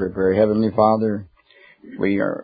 prepare. Heavenly Father, we are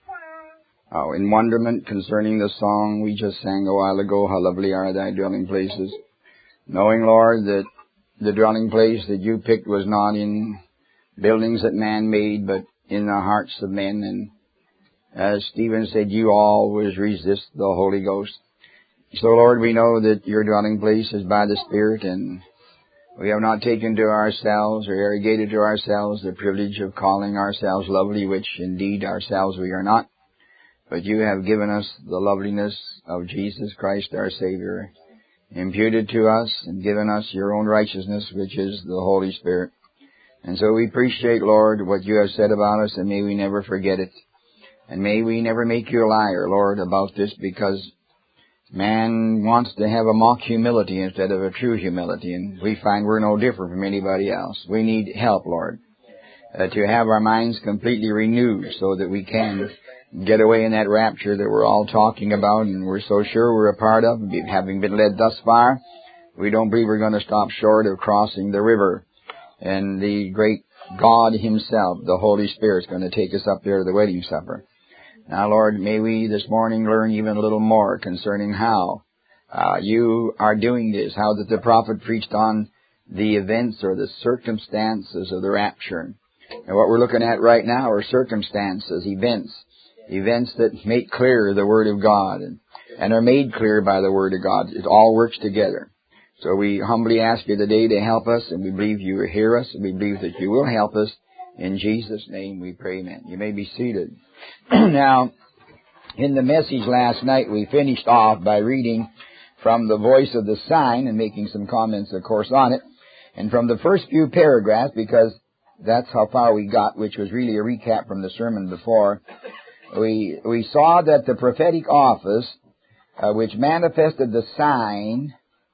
in wonderment concerning the song we just sang a while ago, How Lovely Are Thy Dwelling Places. Knowing, Lord, that the dwelling place that you picked was not in buildings that man made, but in the hearts of men. And as Stephen said, you always resist the Holy Ghost. So, Lord, we know that your dwelling place is by the Spirit, and we have not taken to ourselves or arrogated to ourselves the privilege of calling ourselves lovely, which indeed ourselves we are not. But you have given us the loveliness of Jesus Christ our Savior, imputed to us and given us your own righteousness, which is the Holy Spirit. And so we appreciate, Lord, what you have said about us, and may we never forget it. And may we never make you a liar, Lord, about this, because man wants to have a mock humility instead of a true humility, and we find we're no different from anybody else. We need help, Lord, to have our minds completely renewed so that we can get away in that rapture that we're all talking about and we're so sure we're a part of. Having been led thus far, we don't believe we're going to stop short of crossing the river. And the great God himself, the Holy Spirit, is going to take us up there to the wedding supper. Now, Lord, may we this morning learn even a little more concerning how you are doing this, how that the prophet preached on the events or the circumstances of the rapture. And what we're looking at right now are circumstances, events that make clear the Word of God and are made clear by the Word of God. It all works together. So we humbly ask you today to help us, and we believe you will hear us, and we believe that you will help us. In Jesus' name we pray, amen. You may be seated. Now, in the message last night, we finished off by reading from the Voice of the Sign and making some comments, of course, on it. And from the first few paragraphs, because that's how far we got, which was really a recap from the sermon before, we saw that the prophetic office, which manifested the sign,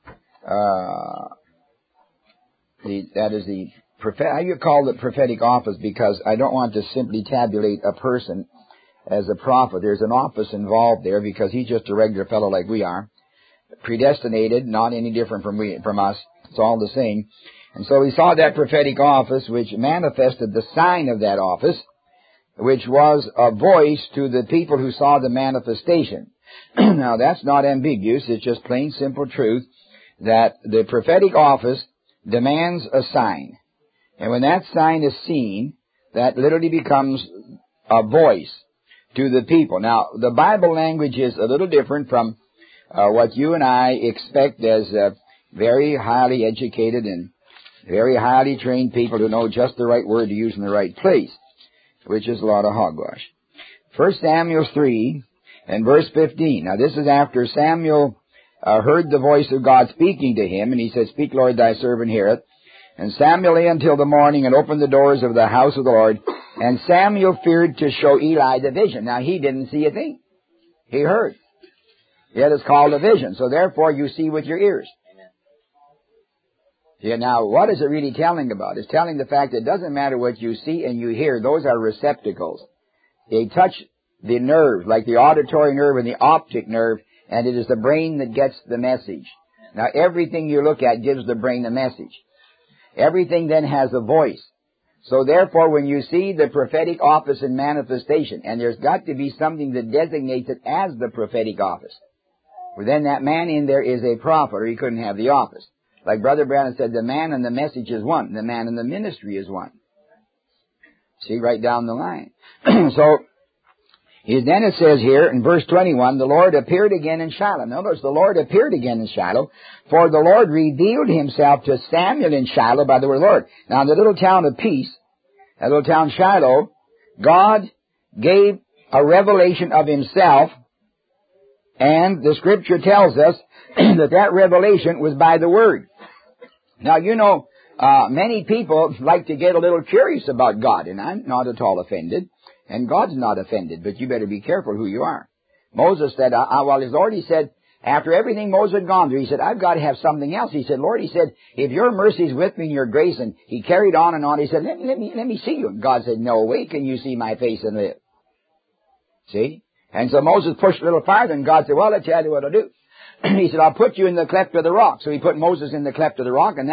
you call it prophetic office because I don't want to simply tabulate a person as a prophet. There's an office involved there because he's just a regular fellow like we are. Predestinated, not any different from us. It's all the same. And so we saw that prophetic office which manifested the sign of that office, which was a voice to the people who saw the manifestation. Now that's not ambiguous. It's just plain simple truth that the prophetic office demands a sign. And when that sign is seen, that literally becomes a voice to the people. Now, the Bible language is a little different from what you and I expect as very highly educated and very highly trained people who know just the right word to use in the right place, which is a lot of hogwash. 1 Samuel 3 and verse 15. Now, this is after Samuel heard the voice of God speaking to him, and he said, "Speak, Lord, thy servant heareth." And Samuel lay until the morning and opened the doors of the house of the Lord. And Samuel feared to show Eli the vision. Now, he didn't see a thing. He heard. Yet it's called a vision. So therefore, you see with your ears. Yeah, now, what is it really telling about? It's telling the fact that it doesn't matter what you see and you hear. Those are receptacles. They touch the nerve, like the auditory nerve and the optic nerve, and it is the brain that gets the message. Now, everything you look at gives the brain a message. Everything then has a voice. So therefore, when you see the prophetic office in manifestation, and there's got to be something that designates it as the prophetic office, well, then that man in there is a prophet, or he couldn't have the office. Like Brother Branham said, the man and the message is one. The man and the ministry is one. See, right down the line. So, then it says here in verse 21, the Lord appeared again in Shiloh. Notice the Lord appeared again in Shiloh, for the Lord revealed himself to Samuel in Shiloh by the word of the Lord. Now in the little town of Peace, that little town Shiloh, God gave a revelation of himself, and the scripture tells us that revelation was by the word. Now you know, many people like to get a little curious about God, and I'm not at all offended. And God's not offended, but you better be careful who you are. Moses said, well, his Lord, he said, after everything Moses had gone through, he said, I've got to have something else. He said, Lord, he said, if your mercy is with me and your grace, and he carried on and on, he said, let me see you. And God said, no way can you see my face and live. See? And so Moses pushed a little farther, and God said, well, I'll tell you what I'll do. He said, I'll put you in the cleft of the rock. So he put Moses in the cleft of the rock, and that's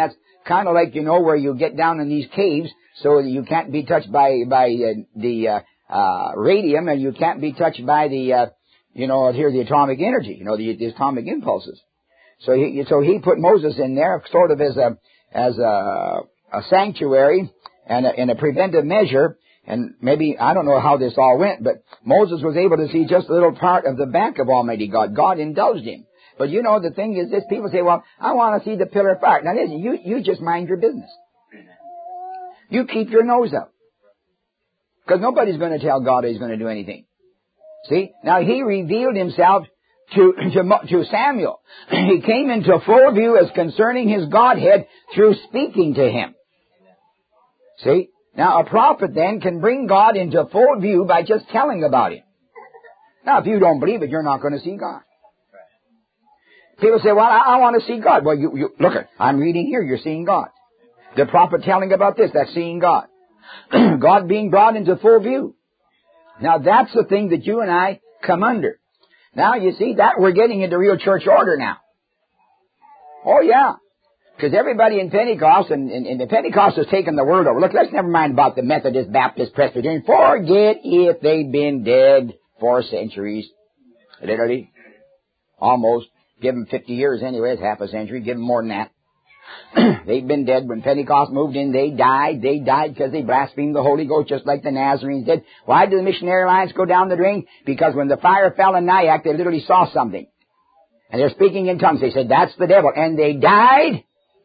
kind of like, where you get down in these caves so that you can't be touched by the radium, and you can't be touched by the the atomic energy, the atomic impulses. So he put Moses in there sort of as a sanctuary and a preventive measure. And maybe, I don't know how this all went, but Moses was able to see just a little part of the back of Almighty God. God indulged him. But the thing is this, people say, well, I want to see the pillar of fire. Now listen, you just mind your business. You keep your nose out. Because nobody's going to tell God he's going to do anything. See? Now he revealed himself to Samuel. He came into full view as concerning his Godhead through speaking to him. See? Now, a prophet then can bring God into full view by just telling about him. Now, if you don't believe it, you're not going to see God. People say, well, I want to see God. Well, you look at, I'm reading here, you're seeing God. The prophet telling about this, that's seeing God. God being brought into full view. Now, that's the thing that you and I come under. Now, you see, that we're getting into real church order now. Oh, yeah. Because everybody in Pentecost, and the Pentecost has taken the world over. Look, let's never mind about the Methodist, Baptist, Presbyterian. Forget if they've been dead for centuries. Literally. Almost. Give them 50 years anyway. It's half a century. Give them more than that. They've been dead. When Pentecost moved in, they died. They died because they blasphemed the Holy Ghost just like the Nazarenes did. Why did the missionary lines go down the drain? Because when the fire fell in Nyack, they literally saw something. And they're speaking in tongues. They said, that's the devil. And they died.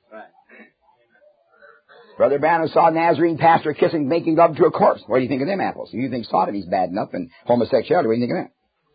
Brother Branham saw a Nazarene pastor kissing, making love to a corpse. What do you think of them apples? You think sodomy's bad enough and homosexuality? What do you think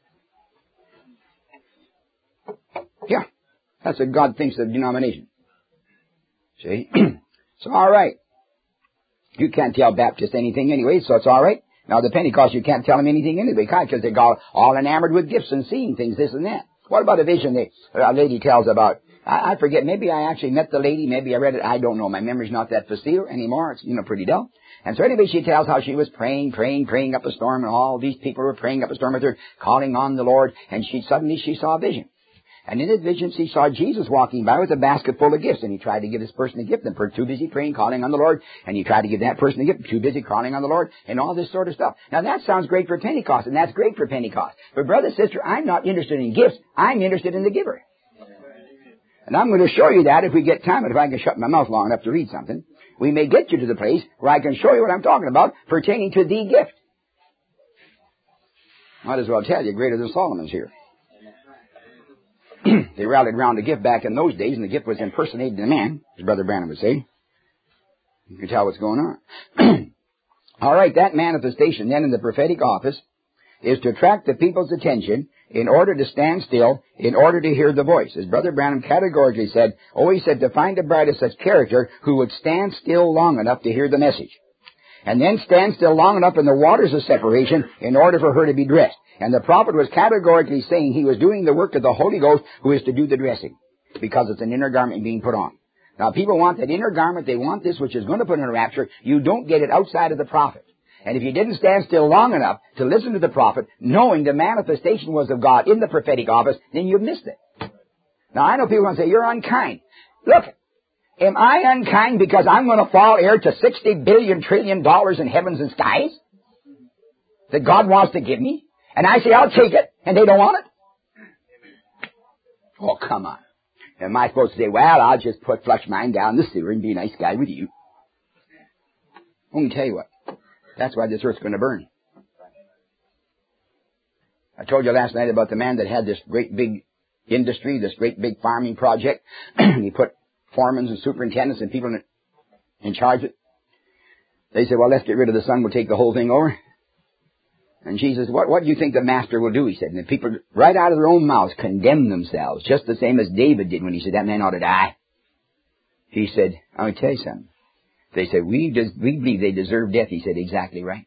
of that? Yeah. That's what God thinks of the denomination. See? So, all right. You can't tell Baptists anything anyway, so it's all right. Now, the Pentecost, you can't tell them anything anyway, because they got all enamored with gifts and seeing things, this and that. What about a vision a lady tells about? I forget. Maybe I actually met the lady. Maybe I read it. I don't know. My memory's not that facile anymore. It's, pretty dull. And so anyway, she tells how she was praying up a storm, and all these people were praying up a storm with her, calling on the Lord, and suddenly she saw a vision. And in this vision, she saw Jesus walking by with a basket full of gifts, and he tried to give this person a gift, and too busy praying, calling on the Lord, and he tried to give that person a gift, too busy calling on the Lord, and all this sort of stuff. Now that sounds great for Pentecost, and that's great for Pentecost. But brother, sister, I'm not interested in gifts. I'm interested in the giver. And I'm going to show you that if we get time, and if I can shut my mouth long enough to read something, we may get you to the place where I can show you what I'm talking about pertaining to the gift. Might as well tell you, greater than Solomon's here. They rallied around the gift back in those days, and the gift was impersonating a man, as Brother Branham would say. You can tell what's going on. All right, that manifestation then in the prophetic office is to attract the people's attention in order to stand still, in order to hear the voice. As Brother Branham categorically said, he said to find a bride of such character who would stand still long enough to hear the message. And then stand still long enough in the waters of separation in order for her to be dressed. And the prophet was categorically saying he was doing the work of the Holy Ghost who is to do the dressing, because it's an inner garment being put on. Now people want that inner garment, they want this which is going to put in a rapture. You don't get it outside of the prophet. And if you didn't stand still long enough to listen to the prophet, knowing the manifestation was of God in the prophetic office, then you've missed it. Now I know people are going to say, you're unkind. Look, am I unkind because I'm going to fall heir to $60 billion trillion in heavens and skies that God wants to give me? And I say, I'll take it, and they don't want it? Oh, come on. Am I supposed to say, well, I'll just flush mine down the sewer and be a nice guy with you? Let me tell you what. That's why this earth's going to burn. I told you last night about the man that had this great big industry, this great big farming project. He put foremen and superintendents and people in charge of it. They said, well, let's get rid of the son. We'll take the whole thing over. And Jesus, what do you think the master will do? He said. And the people, right out of their own mouths, condemn themselves, just the same as David did when he said, that man ought to die. He said, I'll tell you something. They said, we believe they deserve death. He said, exactly right.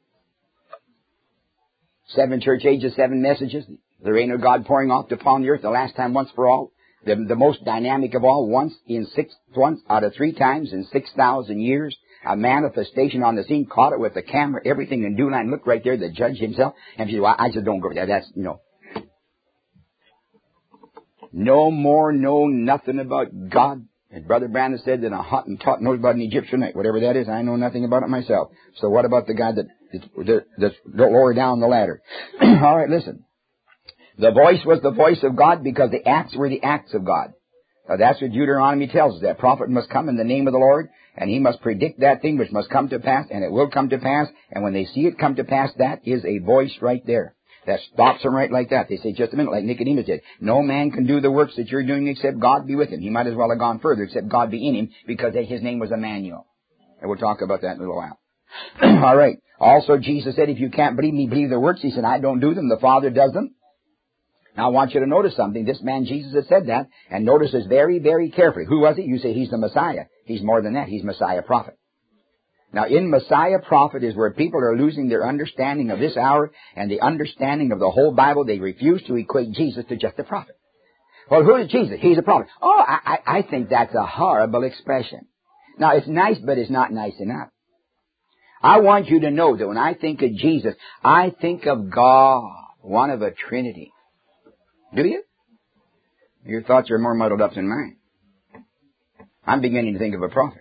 7 church ages, 7 messages. The reign of God pouring off upon the earth, the last time once for all. The most dynamic of all, once out of 3 times in 6,000 years. A manifestation on the scene, caught it with the camera, everything in due line. Look right there, the judge himself. And she said, well, I said, don't go there. That's, no more, no nothing about God. And Brother Branham said that a Hottentot knows about an Egyptian, whatever that is. I know nothing about it myself. So what about the guy that's lower down the ladder? All right, listen. The voice was the voice of God because the acts were the acts of God. That's what Deuteronomy tells us. That prophet must come in the name of the Lord, and he must predict that thing which must come to pass, and it will come to pass. And when they see it come to pass, that is a voice right there. That stops them right like that. They say, just a minute, like Nicodemus did. No man can do the works that you're doing except God be with him. He might as well have gone further, except God be in him, because his name was Emmanuel. And we'll talk about that in a little while. All right. Also, Jesus said, if you can't believe me, believe the works. He said, I don't do them. The Father does them. Now, I want you to notice something. This man, Jesus, had said that, and notice this very, very carefully. Who was he? You say he's the Messiah. He's more than that. He's Messiah prophet. Now, in Messiah prophet is where people are losing their understanding of this hour and the understanding of the whole Bible. They refuse to equate Jesus to just a prophet. Well, who is Jesus? He's a prophet. Oh, I think that's a horrible expression. Now, it's nice, but it's not nice enough. I want you to know that when I think of Jesus, I think of God, one of a Trinity. Do you? Your thoughts are more muddled up than mine. I'm beginning to think of a prophet.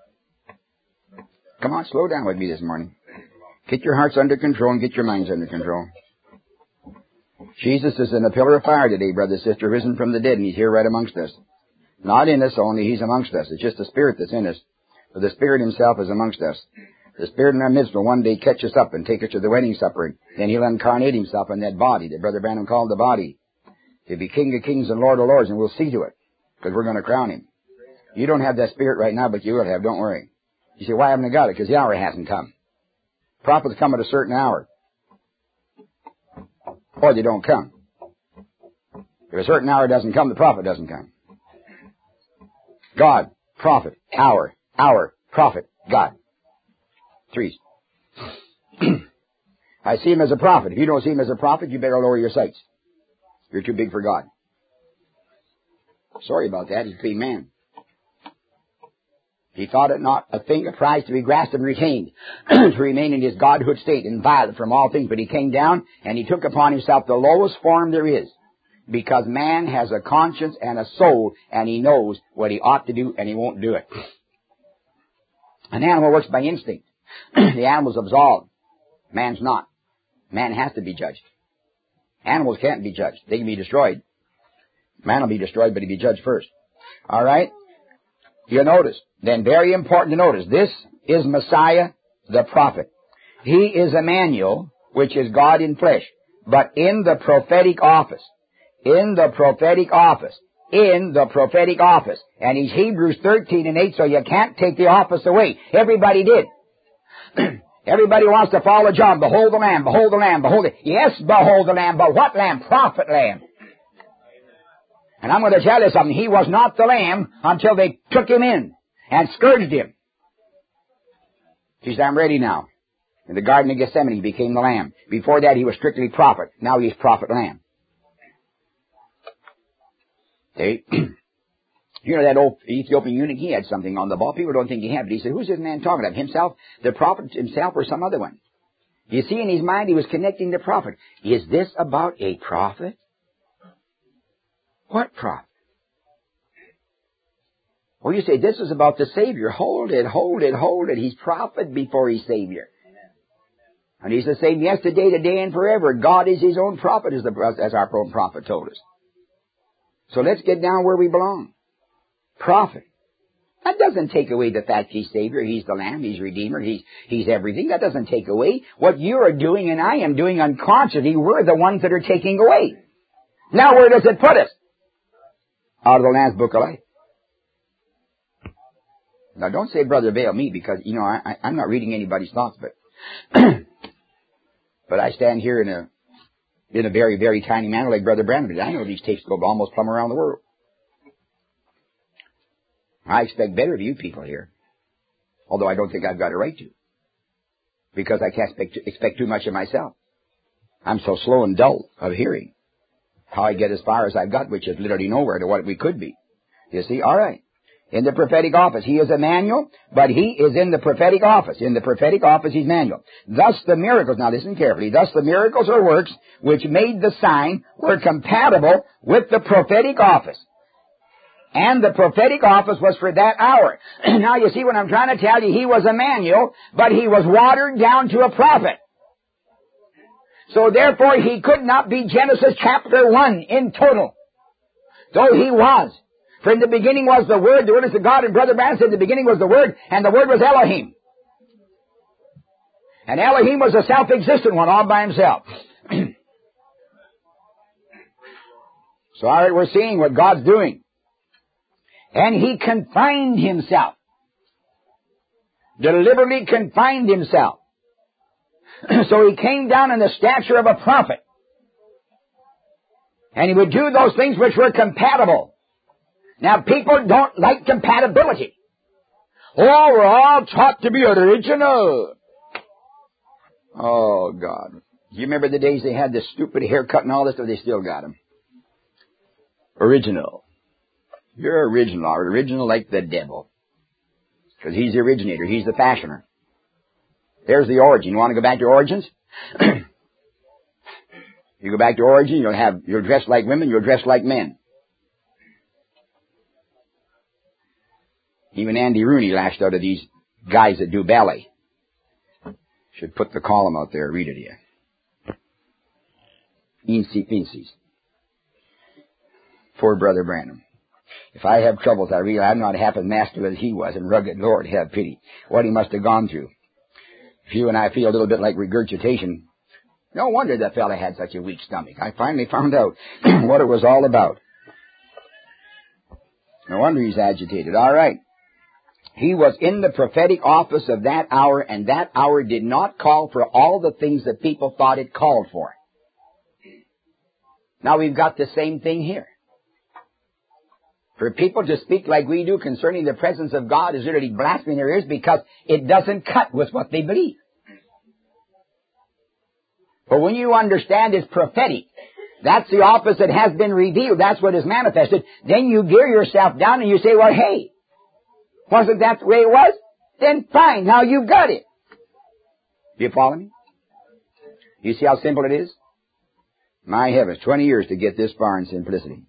Come on, slow down with me this morning. Get your hearts under control and get your minds under control. Jesus is in a pillar of fire today, brother, sister, risen from the dead, and he's here right amongst us. Not in us only, he's amongst us. It's just the Spirit that's in us. But the Spirit himself is amongst us. The Spirit in our midst will one day catch us up and take us to the wedding supper. Then he'll incarnate himself in that body that Brother Branham called the body. He'll be King of kings and Lord of lords, and we'll see to it, because we're going to crown him. You don't have that Spirit right now, but you will have, don't worry. You say, why haven't I got it? Because the hour hasn't come. Prophets come at a certain hour. Or they don't come. If a certain hour doesn't come, the prophet doesn't come. God, prophet, hour, prophet, God. Threes. I see him as a prophet. If you don't see him as a prophet, you better lower your sights. You're too big for God. Sorry about that. He's a clean man. He thought it not a thing, a prize to be grasped and retained, to remain in his godhood state, inviolate from all things. But he came down and he took upon himself the lowest form there is, because man has a conscience and a soul, and he knows what he ought to do, and he won't do it. An animal works by instinct. The animal's absolved. Man's not. Man has to be judged. Animals can't be judged. They can be destroyed. Man will be destroyed, but he'll be judged first. All right? You notice. Then very important to notice. This is Messiah, the prophet. He is Emmanuel, which is God in flesh. But in the prophetic office. In the prophetic office. In the prophetic office. And he's Hebrews 13:8, so you can't take the office away. Everybody did. Everybody wants to follow John. Behold the Lamb, behold the Lamb, behold it. Yes, behold the Lamb, but what Lamb? Prophet Lamb. And I'm going to tell you something. He was not the Lamb until they took him in and scourged him. He said, I'm ready now. In the Garden of Gethsemane, he became the Lamb. Before that, he was strictly prophet. Now he's prophet Lamb. See? You know that old Ethiopian eunuch, he had something on the ball. People don't think he had, but he said, who's this man talking about? Himself, the prophet himself, or some other one? You see, in his mind, he was connecting the prophet. Is this about a prophet? What prophet? Well, you say, this is about the Savior. Hold it, hold it, hold it. He's prophet before he's Savior. And he's the same yesterday, today, and forever. God is his own prophet, as our own prophet told us. So let's get down where we belong. Prophet. That doesn't take away the fact he's Savior, he's the Lamb, he's Redeemer, he's everything. That doesn't take away. What you are doing and I am doing unconsciously, we're the ones that are taking away. Now where does it put us? Out of the Lamb's Book of Life. Now don't say, Brother, bail me, because, you know, I'm not reading anybody's thoughts, but but I stand here in a very, very tiny manner like Brother Branham did. I know these tapes go almost plumb around the world. I expect better of you people here. Although I don't think I've got a right to. Because I can't expect too much of myself. I'm so slow and dull of hearing. How I get as far as I've got, which is literally nowhere to what we could be. You see? All right. In the prophetic office. He is Emmanuel, but he is in the prophetic office. In the prophetic office, he's Emmanuel. Thus the miracles, now listen carefully, thus the miracles or works which made the sign were compatible with the prophetic office. And the prophetic office was for that hour. Now you see what I'm trying to tell you. He was Emmanuel, but he was watered down to a prophet. So therefore he could not be Genesis chapter 1 in total. Though he was. For in the beginning was the Word is the God, and Brother Branham said in the beginning was the Word, and the Word was Elohim. And Elohim was a self-existent one all by himself. So all right, we're seeing what God's doing. And he confined himself. Deliberately confined himself. So he came down in the stature of a prophet. And he would do those things which were compatible. Now people don't like compatibility. Oh, we're all taught to be original. Oh, God. Do you remember the days they had this stupid haircut and all this, or they still got them? Original. You're original like the devil. Because he's the originator, he's the fashioner. There's the origin. You want to go back to origins? You go back to origin, you'll dress like women, you'll dress like men. Even Andy Rooney lashed out of these guys that do ballet. Should put the column out there, read it here. Eensy Pinsies. Poor Brother Branham. If I have troubles, I realize I'm not half as master as he was, and rugged, Lord, have pity. What he must have gone through. If you and I feel a little bit like regurgitation, no wonder that fella had such a weak stomach. I finally found out what it was all about. No wonder he's agitated. All right. He was in the prophetic office of that hour, and that hour did not call for all the things that people thought it called for. Now we've got the same thing here. For people to speak like we do concerning the presence of God is literally blasphemy in their ears because it doesn't cut with what they believe. But when you understand it's prophetic, that's the office that has been revealed, that's what is manifested, then you gear yourself down and you say, well, hey, wasn't that the way it was? Then fine, now you've got it. Do you follow me? You see how simple it is? My heavens, 20 years to get this far in simplicity.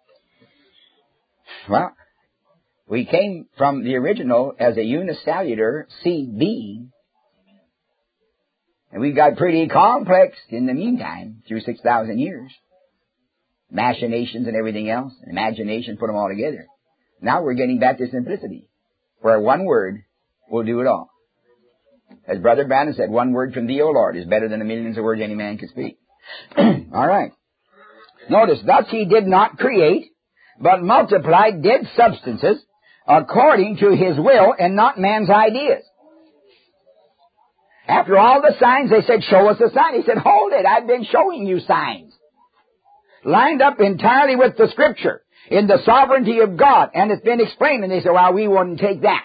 Well, we came from the original as a unicellular seed being, and we got pretty complex in the meantime through 6,000 years. Machinations and everything else, imagination, put them all together. Now we're getting back to simplicity, where one word will do it all. As Brother Branham said, one word from thee, O Lord, is better than the millions of words any man can speak. All right. Notice, thus he did not create, but multiplied dead substances according to his will and not man's ideas. After all the signs, they said, show us a sign. He said, hold it, I've been showing you signs. Lined up entirely with the Scripture, in the sovereignty of God, and it's been explained, and they said, well, we wouldn't take that.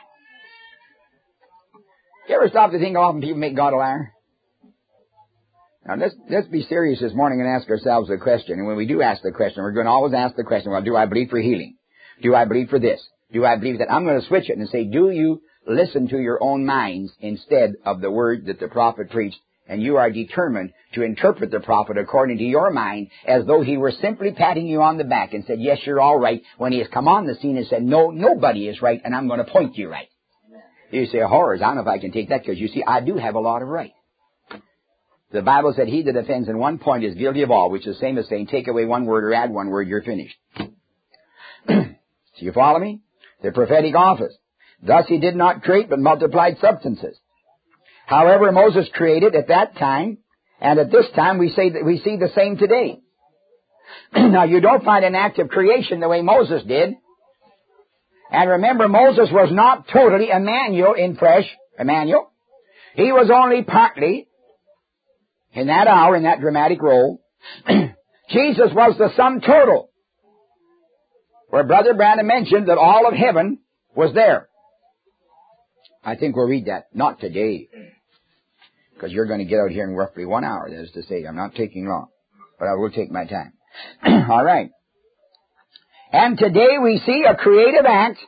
You ever stop to think how often people make God a liar? Now, let's be serious this morning and ask ourselves a question. And when we do ask the question, we're going to always ask the question, well, do I believe for healing? Do I believe for this? Do I believe that? I'm going to switch it and say, do you listen to your own minds instead of the word that the prophet preached? And you are determined to interpret the prophet according to your mind as though he were simply patting you on the back and said, yes, you're all right, when he has come on the scene and said, no, nobody is right, and I'm going to point you right. You say, horrors, I don't know if I can take that, because you see, I do have a lot of right. The Bible said, he that offends in one point is guilty of all, which is the same as saying, take away one word or add one word, you're finished. So you follow me? The prophetic office. Thus he did not create, but multiplied substances. However, Moses created at that time, and at this time we say that we see the same today. Now you don't find an act of creation the way Moses did. And remember, Moses was not totally Emmanuel in flesh. Emmanuel. He was only partly in that hour, in that dramatic role. Jesus was the sum total, where Brother Branham mentioned that all of heaven was there. I think we'll read that. Not today, because you're going to get out here in roughly 1 hour. That is to say, I'm not taking long, but I will take my time. All right. And today we see a creative act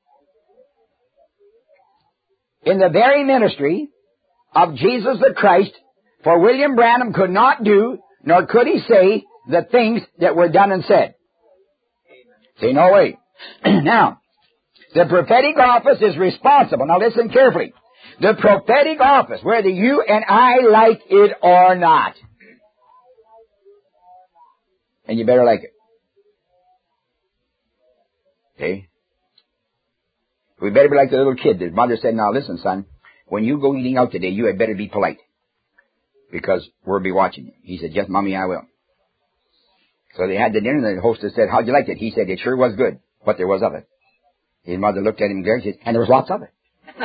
in the very ministry of Jesus the Christ, for William Branham could not do, nor could he say, the things that were done and said. Say, no way. Now, the prophetic office is responsible. Now listen carefully. The prophetic office, whether you and I like it or not, and you better like it. Okay? We better be like the little kid. The mother said, now listen, son, when you go eating out today, you had better be polite, because we'll be watching you. He said, yes, Mommy, I will. So they had the dinner, and the hostess said, how'd you like it? He said, it sure was good, what there was of it. His mother looked at him and said, and there was lots of it.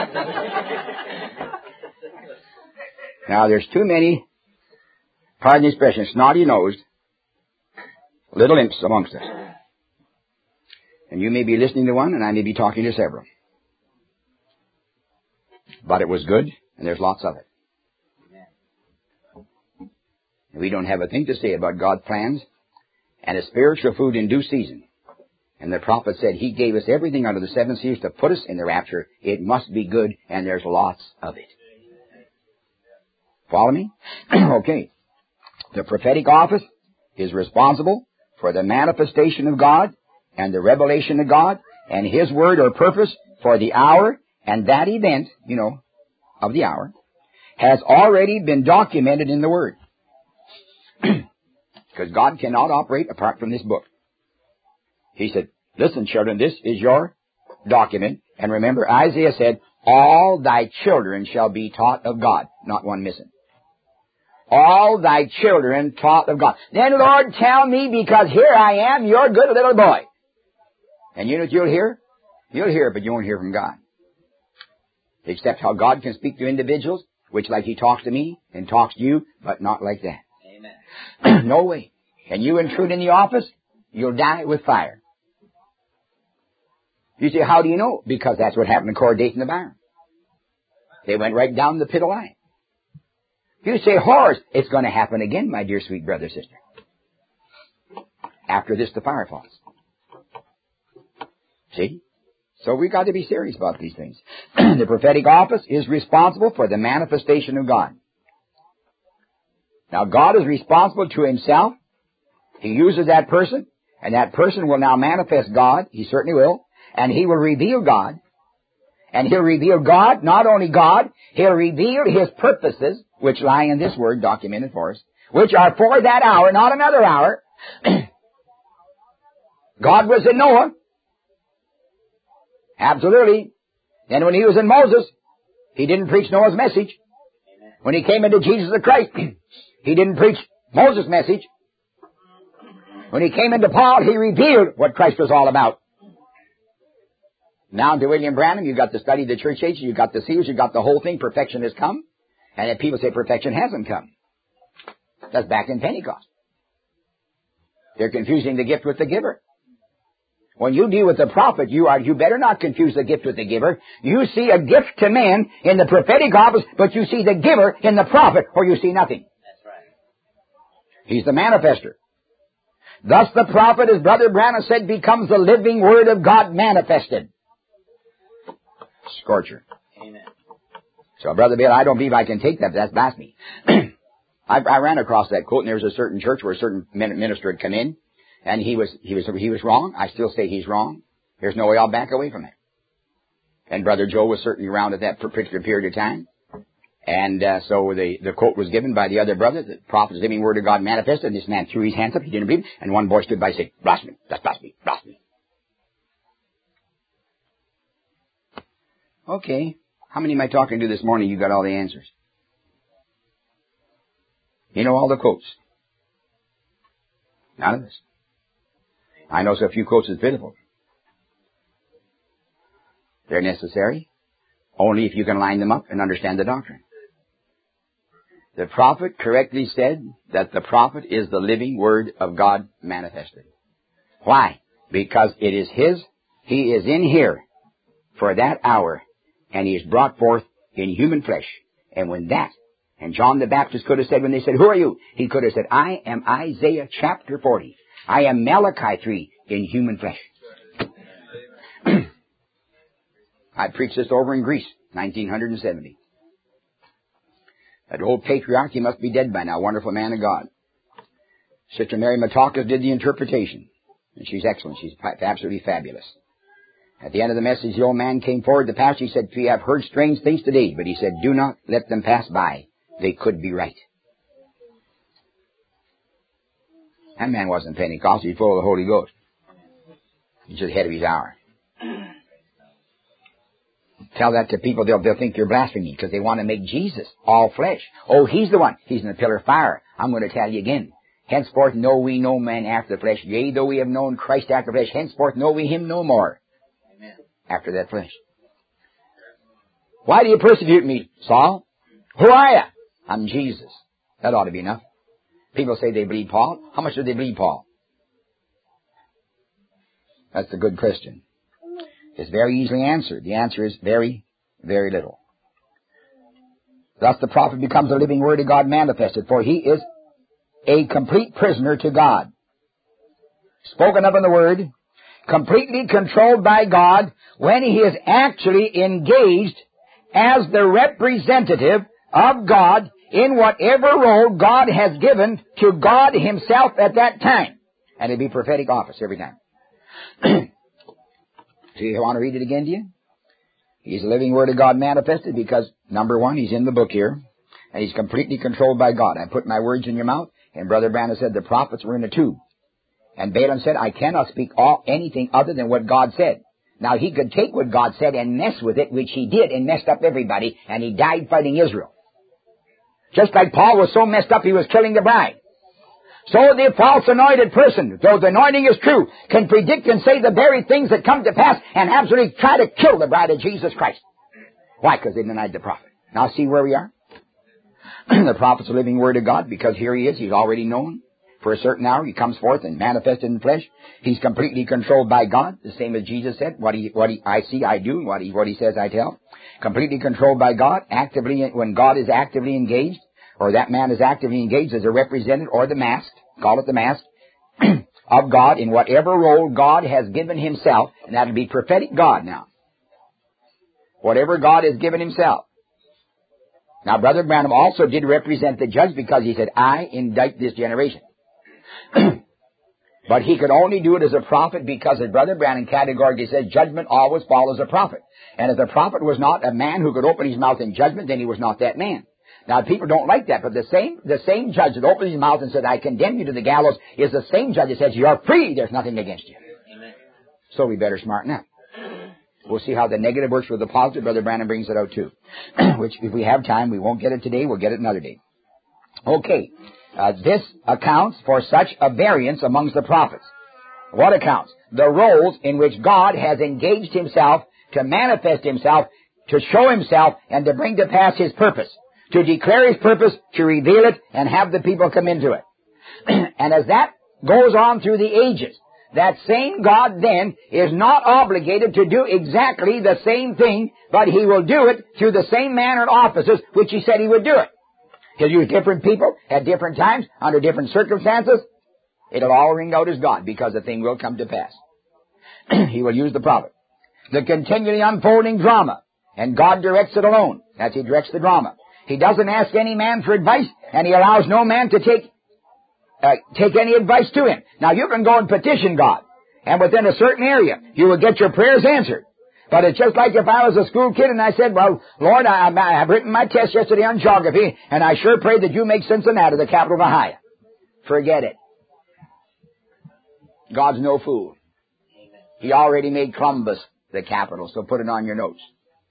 Now, there's too many, pardon the expression, snotty-nosed little imps amongst us. And you may be listening to one, and I may be talking to several. But it was good, and there's lots of it. We don't have a thing to say about God's plans and a spiritual food in due season. And the prophet said he gave us everything under the 7 seals to put us in the rapture. It must be good, and there's lots of it. Follow me? Okay. The prophetic office is responsible for the manifestation of God and the revelation of God and His word or purpose for the hour, and that event, of the hour, has already been documented in the Word. Because God cannot operate apart from this book. He said, listen, children, this is your document. And remember, Isaiah said, all thy children shall be taught of God. Not one missing. All thy children taught of God. Then, Lord, tell me, because here I am, your good little boy. And you know what you'll hear? You'll hear it, but you won't hear from God. Except how God can speak to individuals, which like He talks to me and talks to you, but not like that. Amen. No way. Can you intrude in the office? You'll die with fire. You say, how do you know? Because that's what happened to Cora Dayton and the Byron. They went right down the pit of life. You say, horrors. It's going to happen again, my dear sweet brother, sister. After this, the fire falls. See? So we've got to be serious about these things. The prophetic office is responsible for the manifestation of God. Now, God is responsible to Himself. He uses that person, and that person will now manifest God. He certainly will. And He will reveal God. And He'll reveal God, not only God, He'll reveal His purposes, which lie in this Word documented for us, which are for that hour, not another hour. God was in Noah. Absolutely. And when He was in Moses, He didn't preach Noah's message. When He came into Jesus the Christ, He didn't preach Moses' message. When He came into Paul, He revealed what Christ was all about. Now to William Branham, you've got to study the church age, you've got the seals, you've got the whole thing. Perfection has come. And if people say perfection hasn't come, that's back in Pentecost. They're confusing the gift with the giver. When you deal with the prophet, you better not confuse the gift with the giver. You see a gift to men in the prophetic office, but you see the giver in the prophet, or you see nothing. That's right. He's the manifester. Thus the prophet, as Brother Branham said, becomes the living Word of God manifested. Scorcher. Amen. So, Brother Bill, I don't believe I can take that. That's blasphemy. I ran across that quote, and there was a certain church where a certain minister had come in, and he was wrong. I still say he's wrong. There's no way I'll back away from it. And Brother Joe was certainly around at that particular period of time. And so the quote was given by the other brother, the prophet's living Word of God manifested, and this man threw his hands up, he didn't believe it, and one boy stood by and said, blasphemy, that's blasphemy, blasphemy. Okay, how many am I talking to this morning? You got all the answers. You know all the quotes. None of us. I know so few quotes is pitiful. They're necessary only if you can line them up and understand the doctrine. The prophet correctly said that the prophet is the living Word of God manifested. Why? Because it is His. He is in here for that hour, and He is brought forth in human flesh. And when that, and John the Baptist could have said, when they said, who are you? He could have said, I am Isaiah chapter 40. I am Malachi 3 in human flesh. I preached this over in Greece, 1970. That old patriarch, he must be dead by now, wonderful man of God. Sister Mary Matakas did the interpretation, and she's excellent. She's absolutely fabulous. At the end of the message, the old man came forward. The pastor, he said, "We have heard strange things today." But he said, "Do not let them pass by. They could be right." That man wasn't Pentecostal. He was full of the Holy Ghost. He's just ahead of his hour. Tell that to people, they'll think you're blaspheming because they want to make Jesus all flesh. Oh, he's the one. He's in the pillar of fire. I'm going to tell you again. Henceforth know we no man after the flesh. Yea, though we have known Christ after the flesh, henceforth know we him no more. Amen. After that flesh. Why do you persecute me, Saul? Who are you? I'm Jesus. That ought to be enough. People say they believe Paul. How much do they believe Paul? That's a good question. It's very easily answered. The answer is very, very little. Thus the prophet becomes the living word of God manifested, for he is a complete prisoner to God. Spoken of in the word, completely controlled by God when he is actually engaged as the representative of God in whatever role God has given to God himself at that time. And it'd be prophetic office every time. So you want to read it again to you? He's the living word of God manifested because, number one, he's in the book here, and he's completely controlled by God. I put my words in your mouth, and Brother Branham said the prophets were in a tube. And Balaam said, I cannot speak anything other than what God said. Now, he could take what God said and mess with it, which he did, and messed up everybody, and he died fighting Israel. Just like Paul was so messed up, he was killing the bride. So the false anointed person, though the anointing is true, can predict and say the very things that come to pass and absolutely try to kill the bride of Jesus Christ. Why? Because they denied the prophet. Now see where we are? The prophet's the living word of God, because here he is. He's already known. For a certain hour, he comes forth and manifested in flesh. He's completely controlled by God, the same as Jesus said. What I see, I do. What he says, I tell. Completely controlled by God, actively, when God is actively engaged, or that man is actively engaged as a representative or the masked, call it the masked, of God in whatever role God has given himself, and that would be prophetic God now. Whatever God has given himself. Now, Brother Branham also did represent the judge because he said, I indict this generation. But he could only do it as a prophet because, as Brother Branham categorically says, judgment always follows a prophet. And if the prophet was not a man who could open his mouth in judgment, then he was not that man. Now, people don't like that, but the same judge that opened his mouth and said, I condemn you to the gallows, is the same judge that says, you're free, there's nothing against you. Amen. So we better smarten up. We'll see how the negative works with the positive. Brother Branham brings it out too. Which, if we have time, we won't get it today, we'll get it another day. Okay. This accounts for such a variance amongst the prophets. What accounts? The roles in which God has engaged himself to manifest himself, to show himself, and to bring to pass his purpose. To declare his purpose, to reveal it, and have the people come into it. And as that goes on through the ages, that same God then is not obligated to do exactly the same thing, but he will do it through the same manner and offices which he said he would do it. He'll use different people at different times, under different circumstances. It'll all ring out as God, because the thing will come to pass. He will use the prophet. The continually unfolding drama, and God directs it alone. That's he directs the drama. He doesn't ask any man for advice, and he allows no man to take any advice to him. Now, you can go and petition God, and within a certain area, you will get your prayers answered. But it's just like if I was a school kid and I said, well, Lord, I've written my test yesterday on geography, and I sure pray that you make Cincinnati the capital of Ohio. Forget it. God's no fool. He already made Columbus the capital, so put it on your notes.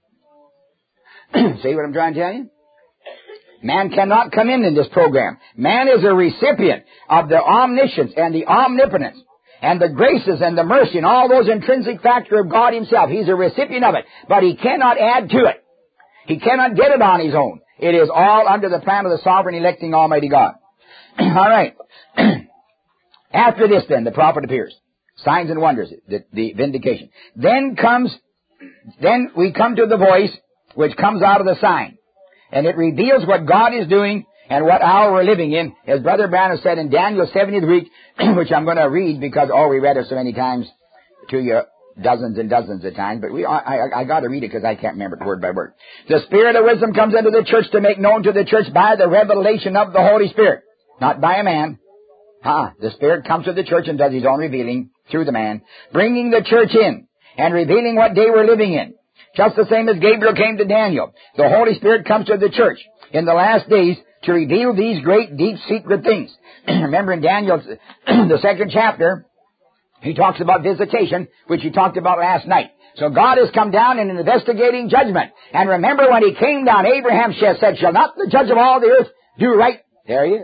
See what I'm trying to tell you? Man cannot come in this program. Man is a recipient of the omniscience and the omnipotence and the graces and the mercy and all those intrinsic factors of God himself. He's a recipient of it, but he cannot add to it. He cannot get it on his own. It is all under the plan of the sovereign electing Almighty God. All right. After this then, the prophet appears. Signs and wonders, the vindication. Then we come to the voice which comes out of the sign. And it reveals what God is doing and what hour we're living in. As Brother Branham said in Daniel's 70th week, which I'm going to read because, we read it so many times to you, dozens and dozens of times. But I got to read it because I can't remember it word by word. The Spirit of wisdom comes into the church to make known to the church by the revelation of the Holy Spirit. Not by a man. The Spirit comes to the church and does his own revealing through the man, bringing the church in. and revealing what day we're living in. Just the same as Gabriel came to Daniel. The Holy Spirit comes to the church in the last days to reveal these great, deep, secret things. Remember in Daniel, the 2nd chapter, he talks about visitation, which he talked about last night. So God has come down in an investigating judgment. And remember when he came down, Abraham said, shall not the judge of all the earth do right? There he is.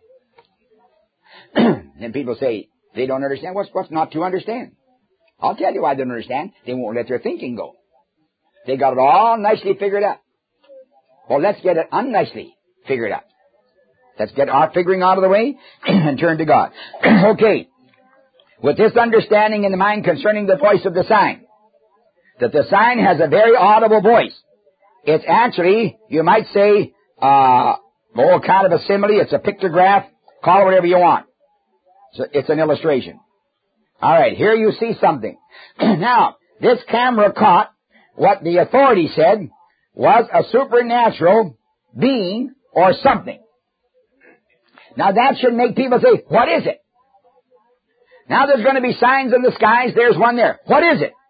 And people say, they don't understand. What's not to understand? I'll tell you why they don't understand. They won't let their thinking go. They got it all nicely figured out. Well, let's get it unnicely figured out. Let's get our figuring out of the way and turn to God. Okay. With this understanding in the mind concerning the voice of the sign, that the sign has a very audible voice. It's actually, you might say, kind of a simile. It's a pictograph. Call it whatever you want. It's an illustration. All right, here you see something. Now, this camera caught what the authority said was a supernatural being or something. Now, that should make people say, what is it? Now, there's going to be signs in the skies. There's one there. What is it?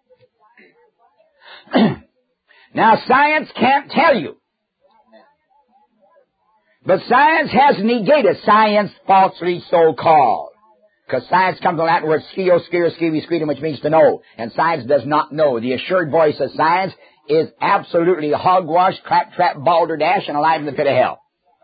Now, science can't tell you. But science has negated science falsely so called. Because science comes from the Latin word skio, skir, skivi, squidum, which means to know. And science does not know. The assured voice of science is absolutely hogwash, claptrap, balderdash, and alive in the pit of hell.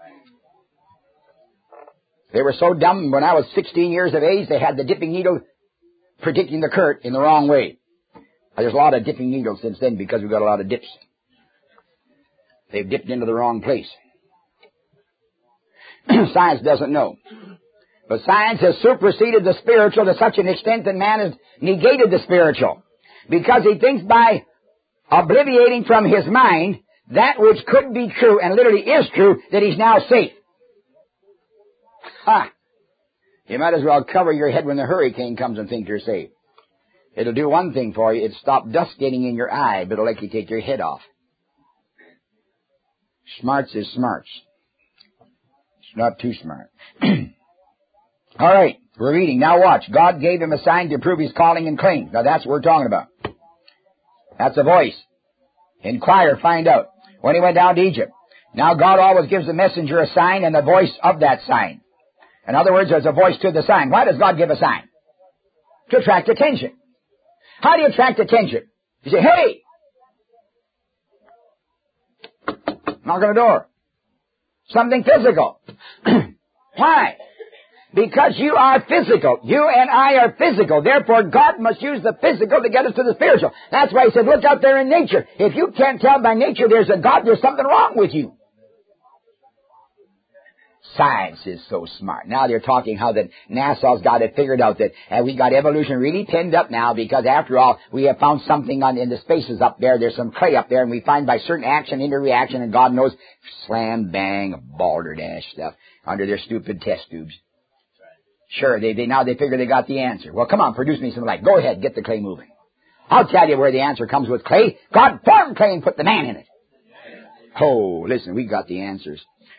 They were so dumb, when I was 16 years of age, they had the dipping needle predicting the current in the wrong way. There's a lot of dipping needles since then because we've got a lot of dips. They've dipped into the wrong place. Science doesn't know. But science has superseded the spiritual to such an extent that man has negated the spiritual. Because he thinks by obliviating from his mind that which could be true and literally is true, that he's now safe. Ha! You might as well cover your head when the hurricane comes and think you're safe. It'll do one thing for you. It'll stop dust getting in your eye, but it'll let you take your head off. Smarts is smarts. It's not too smart. All right, we're reading. Now watch. God gave him a sign to prove his calling and claim. Now that's what we're talking about. That's a voice. Inquire, find out. When he went down to Egypt. Now God always gives the messenger a sign and the voice of that sign. In other words, there's a voice to the sign. Why does God give a sign? To attract attention. How do you attract attention? You say, hey! Knock on the door. Something physical. Why? Because you are physical. You and I are physical. Therefore, God must use the physical to get us to the spiritual. That's why he said, look out there in nature. If you can't tell by nature there's a God, there's something wrong with you. Science is so smart. Now they're talking how that NASA's got it figured out that we got evolution really pinned up now because after all, we have found something in the spaces up there. There's some clay up there and we find by certain action, interreaction, and God knows, slam, bang, balderdash stuff under their stupid test tubes. Sure, they figure they got the answer. Well, come on, produce me some light. Go ahead, get the clay moving. I'll tell you where the answer comes with clay. God formed clay and put the man in it. Oh, listen, we got the answers.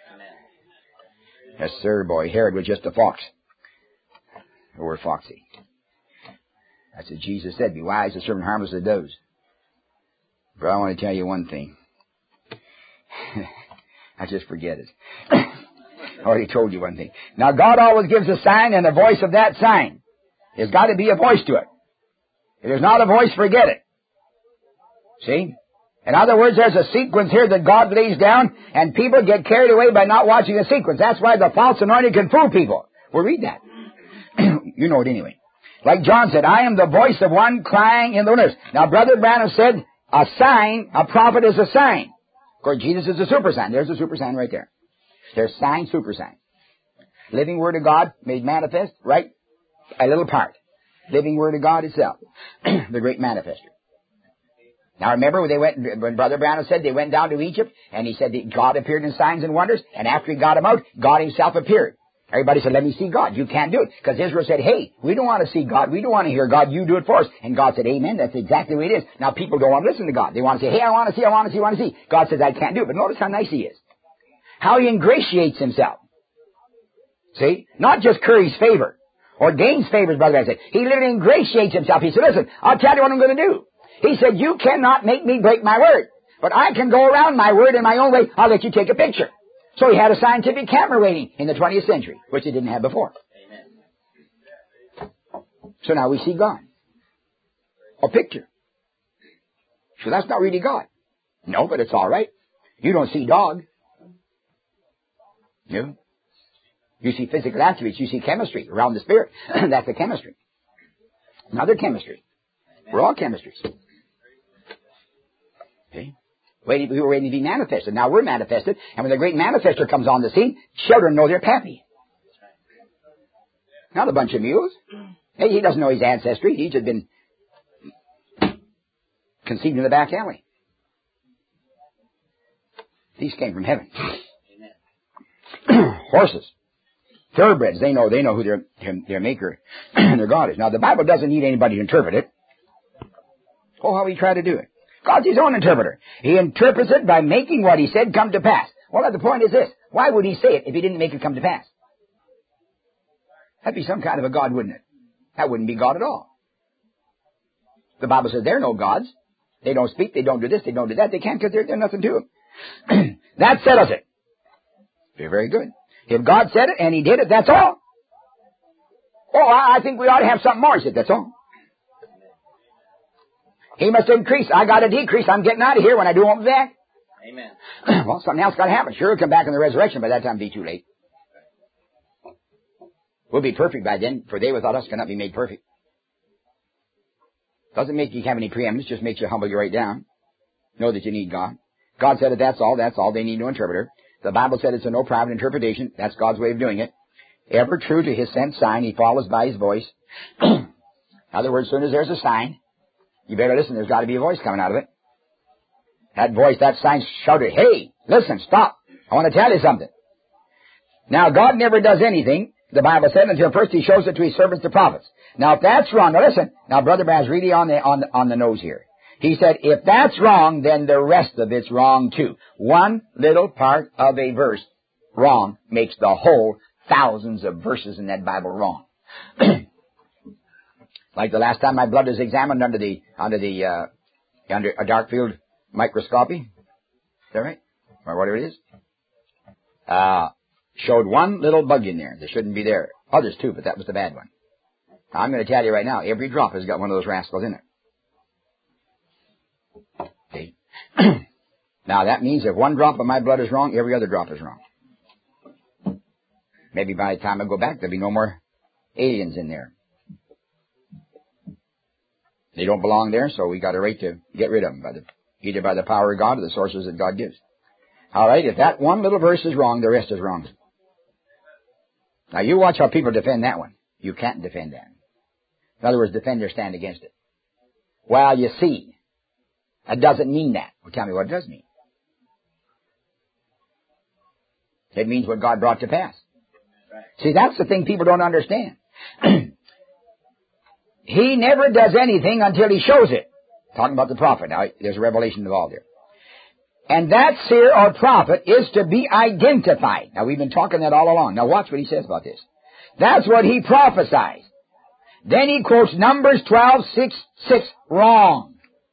Yes, sir, boy. Herod was just a fox. Or foxy. That's what Jesus said. Be wise as serpent, harmless as doves. But I want to tell you one thing. I just forget it. I already told you one thing. Now, God always gives a sign, and the voice of that sign. There's got to be a voice to it. If there's not a voice, forget it. See? In other words, there's a sequence here that God lays down, and people get carried away by not watching the sequence. That's why the false anointing can fool people. Well, read that. You know it anyway. Like John said, I am the voice of one crying in the wilderness. Now, Brother Branham said, a sign, a prophet is a sign. Of course, Jesus is a super sign. There's a super sign right there. There's sign, super sign. Living Word of God made manifest, right? A little part. Living Word of God itself. The great manifester. Now remember when Brother Branham said they went down to Egypt, and he said that God appeared in signs and wonders, and after he got them out, God himself appeared. Everybody said, let me see God. You can't do it. Because Israel said, hey, we don't want to see God. We don't want to hear God. You do it for us. And God said, amen. That's exactly the way it is. Now people don't want to listen to God. They want to say, hey, I want to see. God says, I can't do it. But notice how nice he is. How he ingratiates himself. See? Not just curries favor or gains favors, Brother Branham said. He literally ingratiates himself. He said, listen, I'll tell you what I'm going to do. He said, you cannot make me break my word. But I can go around my word in my own way. I'll let you take a picture. So he had a scientific camera waiting in the 20th century, which he didn't have before. So now we see God. A picture. So that's not really God. No, but it's all right. You don't see dog. No. You see physical attributes. You see chemistry around the spirit. That's the chemistry. Another chemistry. We're all chemistries. Okay? We were waiting to be manifested. Now we're manifested. And when the great manifester comes on the scene, children know they're pappy. Not a bunch of mules. Hey, he doesn't know his ancestry. He's just been conceived in the back alley. These came from heaven. Horses. Thoroughbreds, they know who their maker and their God is. Now, the Bible doesn't need anybody to interpret it. Oh, how he tried to do it. God's his own interpreter. He interprets it by making what he said come to pass. Well, the point is this. Why would he say it if he didn't make it come to pass? That'd be some kind of a God, wouldn't it? That wouldn't be God at all. The Bible says there are no gods. They don't speak, they don't do this, they don't do that. They can't because there's nothing to them. That settles it. Very, very good. If God said it and he did it, that's all. Oh, I think we ought to have something more. He said, that's all. He must increase. I got to decrease. I'm getting out of here. When I do, I won't be back. Amen. Well, something else got to happen. Sure, he'll come back in the resurrection. By that time, it'll be too late. We'll be perfect by then, for they without us cannot be made perfect. Doesn't make you have any preeminence, just makes you humble you right down. Know that you need God. God said it, that's all. They need no interpreter. The Bible said it's a no private interpretation. That's God's way of doing it. Ever true to his sent sign, he follows by his voice. In other words, as soon as there's a sign, you better listen. There's got to be a voice coming out of it. That voice, that sign shouted, hey, listen, stop. I want to tell you something. Now, God never does anything, the Bible said, until first he shows it to his servants, the prophets. Now, if that's wrong, now listen. Now, Brother Branham's really on the nose here. He said, if that's wrong, then the rest of it's wrong too. One little part of a verse wrong makes the whole thousands of verses in that Bible wrong. Like the last time my blood was examined under a dark field microscopy. Is that right? Or whatever it is. Showed one little bug in there that shouldn't be there. Others too, but that was the bad one. Now, I'm going to tell you right now, every drop has got one of those rascals in it. Okay. Now that means if one drop of my blood is wrong, every other drop is wrong. Maybe by the time I go back, there'll be no more aliens in there. They don't belong there, so we got a right to get rid of them, either by the power of God or the sources that God gives. All right, if that one little verse is wrong, the rest is wrong. Now you watch how people defend that one. You can't defend that. In other words, defend or stand against it. Well, you see, that doesn't mean that. Well, tell me what it does mean. It means what God brought to pass. See, that's the thing people don't understand. He never does anything until he shows it. Talking about the prophet. Now, there's a revelation involved there. And that seer or prophet is to be identified. Now, we've been talking that all along. Now, watch what he says about this. That's what he prophesies. Then he quotes Numbers 12:6 wrong.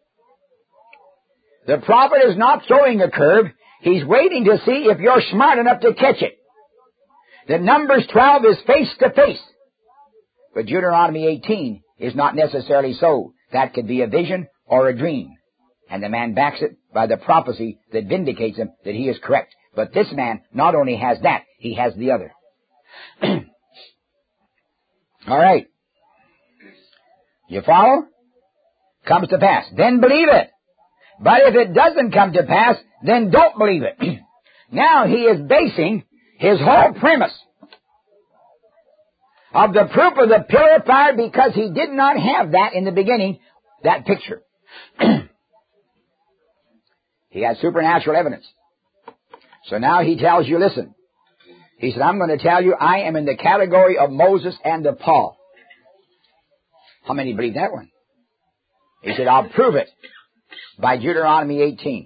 The prophet is not throwing a curve. He's waiting to see if you're smart enough to catch it. The Numbers 12 is face to face. But Deuteronomy 18 is not necessarily so. That could be a vision or a dream. And the man backs it by the prophecy that vindicates him that he is correct. But this man not only has that, he has the other. All right. You follow? Comes to pass. Then believe it. But if it doesn't come to pass, then don't believe it. Now he is basing his whole premise of the proof of the pillar of fire because he did not have that in the beginning, that picture. He had supernatural evidence. So now he tells you, listen. He said, I'm going to tell you I am in the category of Moses and of Paul. How many believe that one? He said, I'll prove it by Deuteronomy 18.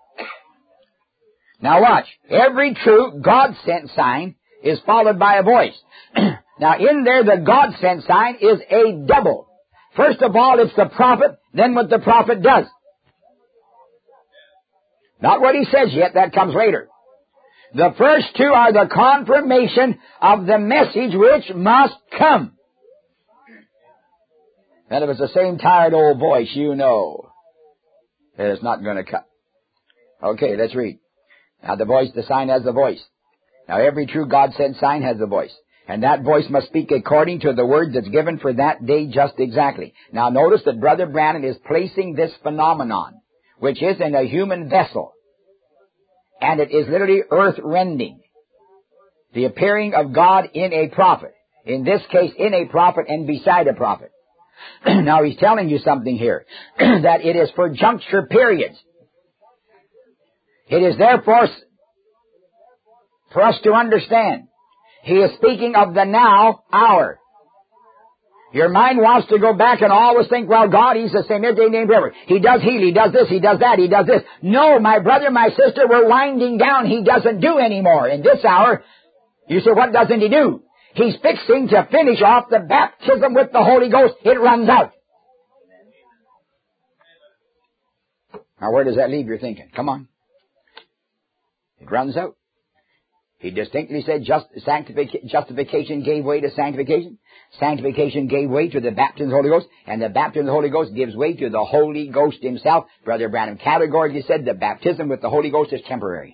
Now watch. Every true God-sent sign is followed by a voice. Now in there, the God-sent sign is a double First of all, it's the prophet, then what the prophet does. Not what he says yet, that comes later. The first two are the confirmation of the message which must come. And if it's the same tired old voice, you know that it's not going to come. Okay, let's read. Now the sign has the voice. Now every true God-sent sign has a voice. And that voice must speak according to the word that's given for that day just exactly. Now notice that Brother Branham is placing this phenomenon, which is in a human vessel. And it is literally earth-rending. The appearing of God in a prophet. In this case, in a prophet and beside a prophet. Now he's telling you something here. That it is for juncture periods. It is therefore for us to understand. He is speaking of the now hour. Your mind wants to go back and always think, well, God, He's the same every day, named forever. He does heal, He does this, He does that, He does this. No, my brother, my sister, we're winding down. He doesn't do anymore. In this hour, you say, what doesn't He do? He's fixing to finish off the baptism with the Holy Ghost. It runs out. Now, where does that leave your thinking? Come on. It runs out. He distinctly said justification gave way to sanctification. Sanctification gave way to the baptism of the Holy Ghost. And the baptism of the Holy Ghost gives way to the Holy Ghost Himself. Brother Branham categorically said the baptism with the Holy Ghost is temporary.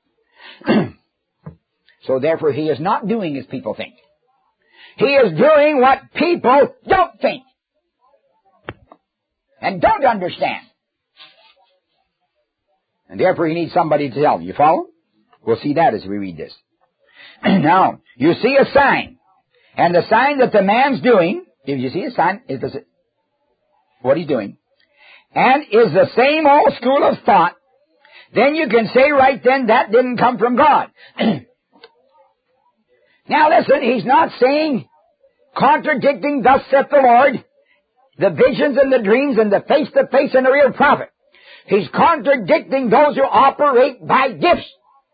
So therefore He is not doing as people think. He is doing what people don't think. And don't understand. And therefore He needs somebody to tell him. You follow? We'll see that as we read this. Now, you see a sign. And the sign that the man's doing, if you see a sign, is what he's doing, and is the same old school of thought, then you can say right then that didn't come from God. Now listen, he's not saying, contradicting, thus saith the Lord, the visions and the dreams and the face-to-face and the real prophet. He's contradicting those who operate by gifts.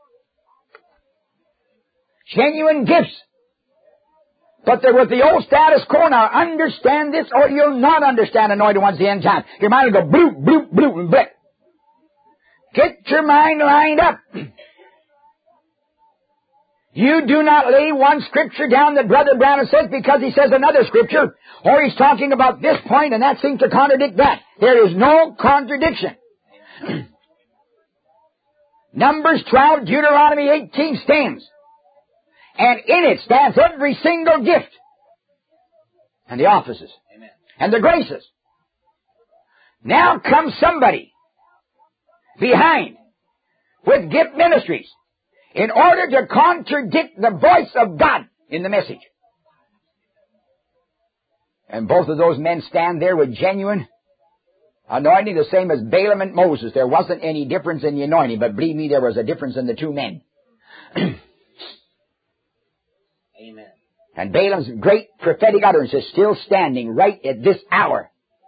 Genuine gifts. But they're with the old status quo. Now understand this or you'll not understand anointed ones the end time. Your mind will go bloop, bloop, bloop, and blip. Get your mind lined up. You do not lay one scripture down that Brother Branham says because he says another scripture, or he's talking about this point and that seems to contradict that. There is no contradiction. Numbers 12, Deuteronomy 18 stands. And in it stands every single gift. And the offices. Amen. And the graces. Now comes somebody behind with gift ministries in order to contradict the voice of God in the message. And both of those men stand there with genuine anointing, the same as Balaam and Moses. There wasn't any difference in the anointing, but believe me, there was a difference in the two men. Amen. And Balaam's great prophetic utterance is still standing right at this hour.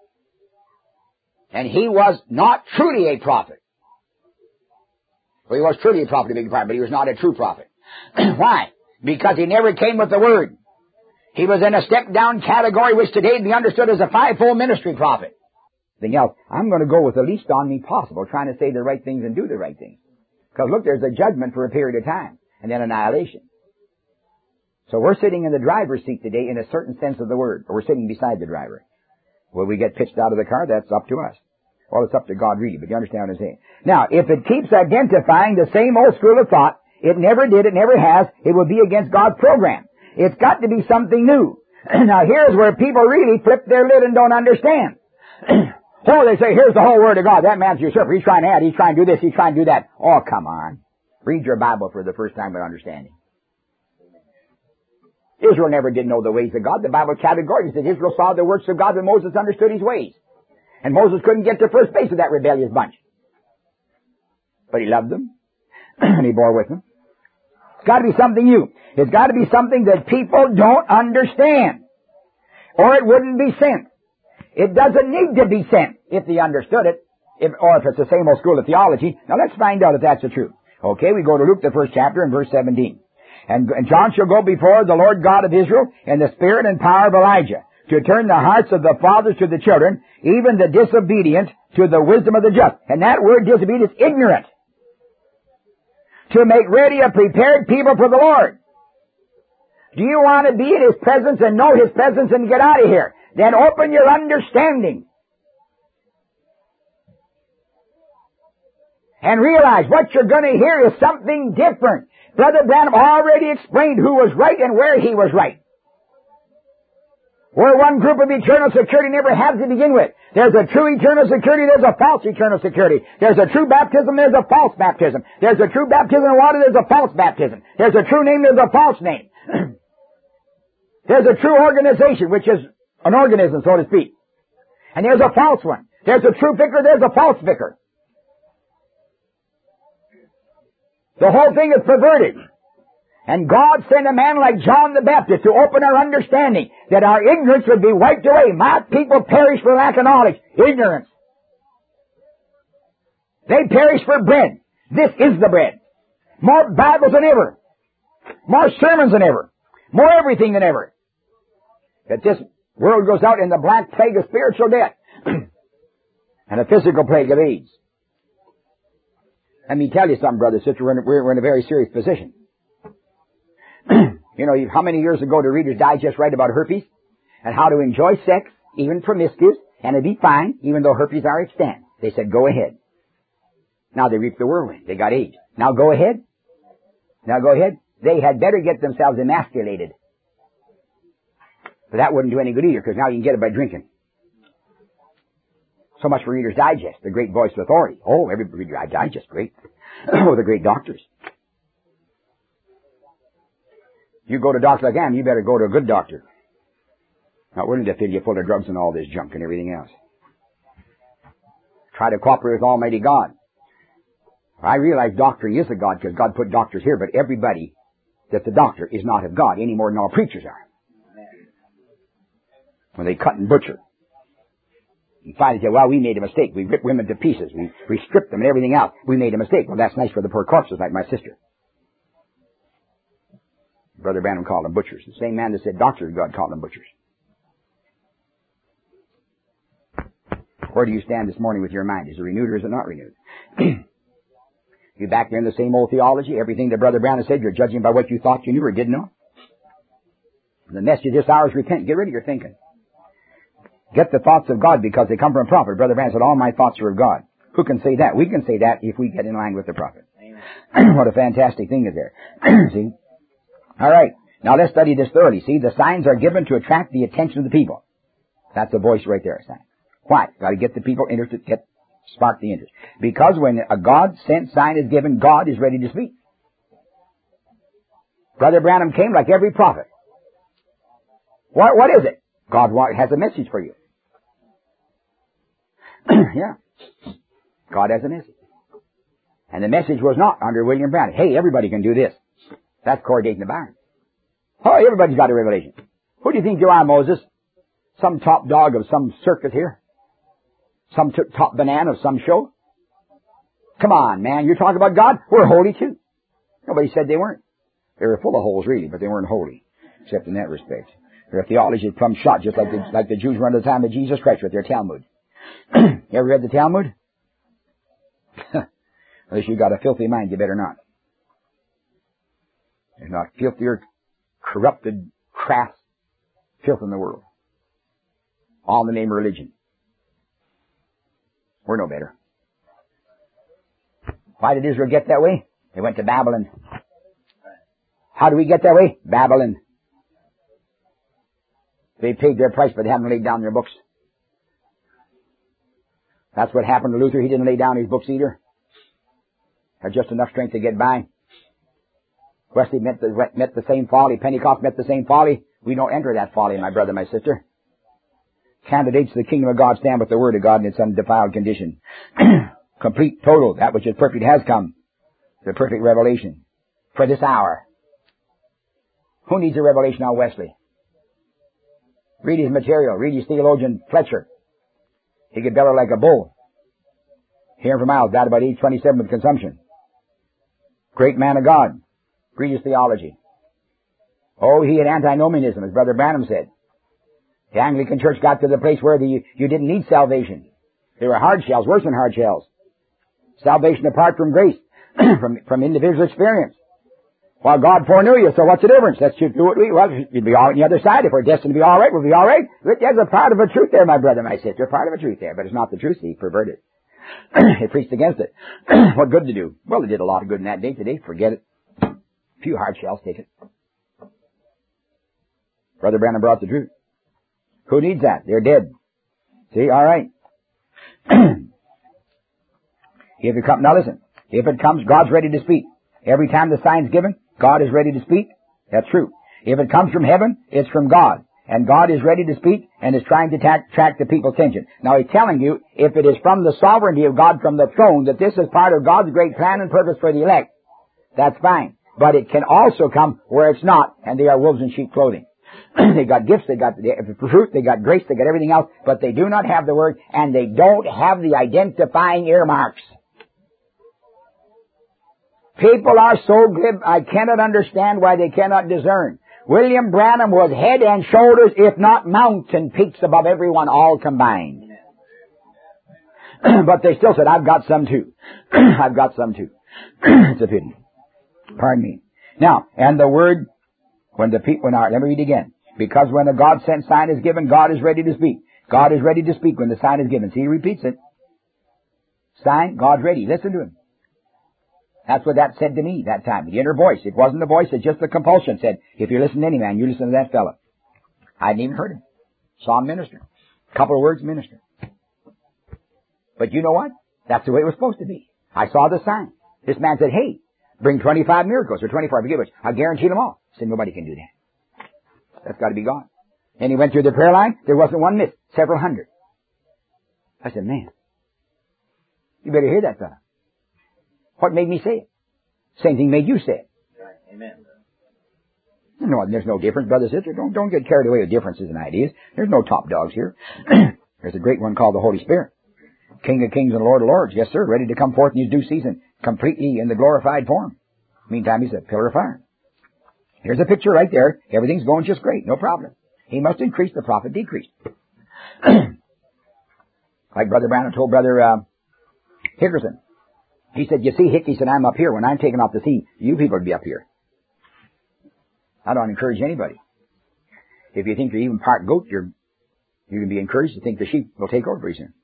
And he was not truly a prophet. Well, he was truly a prophet, but he was not a true prophet. Why? Because he never came with the word. He was in a step-down category, which today would be understood as a fivefold ministry prophet. Anything else, I'm going to go with the least on me possible, trying to say the right things and do the right things. Because look, there's a judgment for a period of time, and then annihilation. So we're sitting in the driver's seat today in a certain sense of the word, or we're sitting beside the driver. Will we get pitched out of the car? That's up to us. Well, it's up to God really, but you understand what I'm saying. Now, if it keeps identifying the same old school of thought, it never did, it never has, it will be against God's program. It's got to be something new. Now, here's where people really flip their lid and don't understand. Oh, they say, here's the whole Word of God. That man's usurper. He's trying to add, he's trying to do this, he's trying to do that. Oh, come on. Read your Bible for the first time with understanding. Israel never did know the ways of God. The Bible categorically says Israel saw the works of God, but Moses understood His ways. And Moses couldn't get to first base of that rebellious bunch. But he loved them, and he bore with them. It's got to be something new. It's got to be something that people don't understand, or it wouldn't be sent. It doesn't need to be sent if they understood it, or if it's the same old school of theology. Now let's find out if that's the truth. Okay, we go to Luke, the first chapter, and verse 17. And John shall go before the Lord God of Israel in the spirit and power of Elijah, to turn the hearts of the fathers to the children, even the disobedient to the wisdom of the just. And that word disobedient is ignorant. To make ready a prepared people for the Lord. Do you want to be in His presence and know His presence and get out of here? Then open your understanding. And realize what you're going to hear is something different. Brother Branham already explained who was right and where he was right. Where one group of eternal security never has to begin with. There's a true eternal security, there's a false eternal security. There's a true baptism, there's a false baptism. There's a true baptism in water, there's a false baptism. There's a true name, there's a false name. There's a true organization, which is an organism, so to speak. And there's a false one. There's a true vicar, there's a false vicar. The whole thing is perverted. And God sent a man like John the Baptist to open our understanding, that our ignorance would be wiped away. My people perish for lack of knowledge. Ignorance. They perish for bread. This is the bread. More Bibles than ever. More sermons than ever. More everything than ever. That this world goes out in the black plague of spiritual death. And a physical plague of AIDS. Let me tell you something, brother, sister, we're in a very serious position. You know, how many years ago did Reader's Digest write about herpes? And how to enjoy sex, even promiscuous, and it'd be fine, even though herpes are extant. They said, go ahead. Now they reap the whirlwind. They got AIDS. Now go ahead. Now go ahead. They had better get themselves emasculated. But that wouldn't do any good either, because now you can get it by drinking. So much for Reader's Digest, the great voice of authority. Oh, every Reader's Digest, great. Oh, the great doctors. You go to a doctor like that, you better go to a good doctor. Not willing to fill you full of drugs and all this junk and everything else. Try to cooperate with Almighty God. I realize doctoring is of God because God put doctors here, but everybody that's a doctor is not of God any more than all preachers are. When they cut and butcher. And finally say, well, we made a mistake. We ripped women to pieces. We stripped them and everything else. We made a mistake. Well, that's nice for the poor corpses like my sister. Brother Branham called them butchers. The same man that said doctors, God called them butchers. Where do you stand this morning with your mind? Is it renewed or is it not renewed? You back there in the same old theology? Everything that Brother Branham said, you're judging by what you thought you knew or didn't know? The message this hour is repent. Get rid of your thinking. Get the thoughts of God because they come from a prophet. Brother Branham said, all my thoughts are of God. Who can say that? We can say that if we get in line with the prophet. What a fantastic thing is there. See? All right. Now let's study this thoroughly. See, the signs are given to attract the attention of the people. That's the voice right there. Sign. Why? Got to get the people interested, spark the interest. Because when a God-sent sign is given, God is ready to speak. Brother Branham came like every prophet. What is it? God has a message for you. Yeah. God has a message. And the message was not under William Branham. Hey, everybody can do this. That's corrugating the barn. Oh, everybody's got a revelation. Who do you think you are, Moses? Some top dog of some circus here? Some top banana of some show? Come on, man. You're talking about God? We're holy too. Nobody said they weren't. They were full of holes, really, but they weren't holy. Except in that respect. Their theology is plumb shot, just like the Jews were under the time of Jesus Christ with their Talmud. You ever read the Talmud? Unless you got a filthy mind, you better not. There's not filthier, corrupted, crass filth in the world. All in the name of religion. We're no better. Why did Israel get that way? They went to Babylon. How do we get that way? Babylon. They paid their price, but they haven't laid down their books. That's what happened to Luther. He didn't lay down his books either. Had just enough strength to get by. Wesley met the same folly. Pentecost met the same folly. We don't enter that folly, my brother, my sister. Candidates to the kingdom of God stand with the word of God in its undefiled condition. Complete, total, that which is perfect has come. The perfect revelation for this hour. Who needs a revelation on Wesley? Read his material. Read his theologian Fletcher. He could bellow like a bull. Hearing for miles, died about age 27 with consumption. Great man of God. Read his theology. Oh, he had antinomianism, as Brother Branham said. The Anglican Church got to the place where you didn't need salvation. There were hard shells, worse than hard shells. Salvation apart from grace, from individual experience. Well, God foreknew you, so what's the difference? Let's just do what you'd be all on the other side. If we're destined to be all right, we'll be all right. There's a part of a truth there, my brother, my sister. Part of a truth there, but it's not the truth. He perverted it. He preached against it. What good to do? Well, it did a lot of good in that day. Today, forget it. A few hard shells, take it. Brother Branham brought the truth. Who needs that? They're dead. See, all right. If it comes, now listen. If it comes, God's ready to speak. Every time the sign's given, God is ready to speak. That's true. If it comes from heaven, it's from God. And God is ready to speak and is trying to attract the people's attention. Now He's telling you, if it is from the sovereignty of God from the throne, that this is part of God's great plan and purpose for the elect, that's fine. But it can also come where it's not, and they are wolves in sheep clothing. They got gifts, they got the fruit, they got grace, they got everything else, but they do not have the Word, and they don't have the identifying earmarks. People are so glib, I cannot understand why they cannot discern. William Branham was head and shoulders, if not mountain peaks above everyone all combined. But they still said, I've got some too. I've got some too. It's a pity. Pardon me. Now, and the Word, let me read again. Because when a God-sent sign is given, God is ready to speak. God is ready to speak when the sign is given. See, he repeats it. Sign, God's ready. Listen to him. That's what that said to me that time. The inner voice. It wasn't the voice, it's just the compulsion. Said, if you listen to any man, you listen to that fellow. I hadn't even heard him. Saw him minister. Couple of words, minister. But you know what? That's the way it was supposed to be. I saw the sign. This man said, hey, bring 25 miracles or 24, forget which. I guarantee them all. I said, nobody can do that. That's got to be God. And he went through the prayer line. There wasn't one missed. Several hundred. I said, man, you better hear that fellow. What made me say it? Same thing made you say it. Amen. No, there's no difference, brother, sister. Don't get carried away with differences and ideas. There's no top dogs here. There's a great one called the Holy Spirit. King of kings and Lord of lords. Yes, sir. Ready to come forth in his due season. Completely in the glorified form. Meantime, he's a pillar of fire. Here's a picture right there. Everything's going just great. No problem. He must increase, the prophet decreased. Like Brother Branham told Brother Hickerson. He said, you see, Hickey said, I'm up here. When I'm taken off the scene, you people will be up here. I don't encourage anybody. If you think you're even part goat, you can be encouraged to think the sheep will take over pretty soon.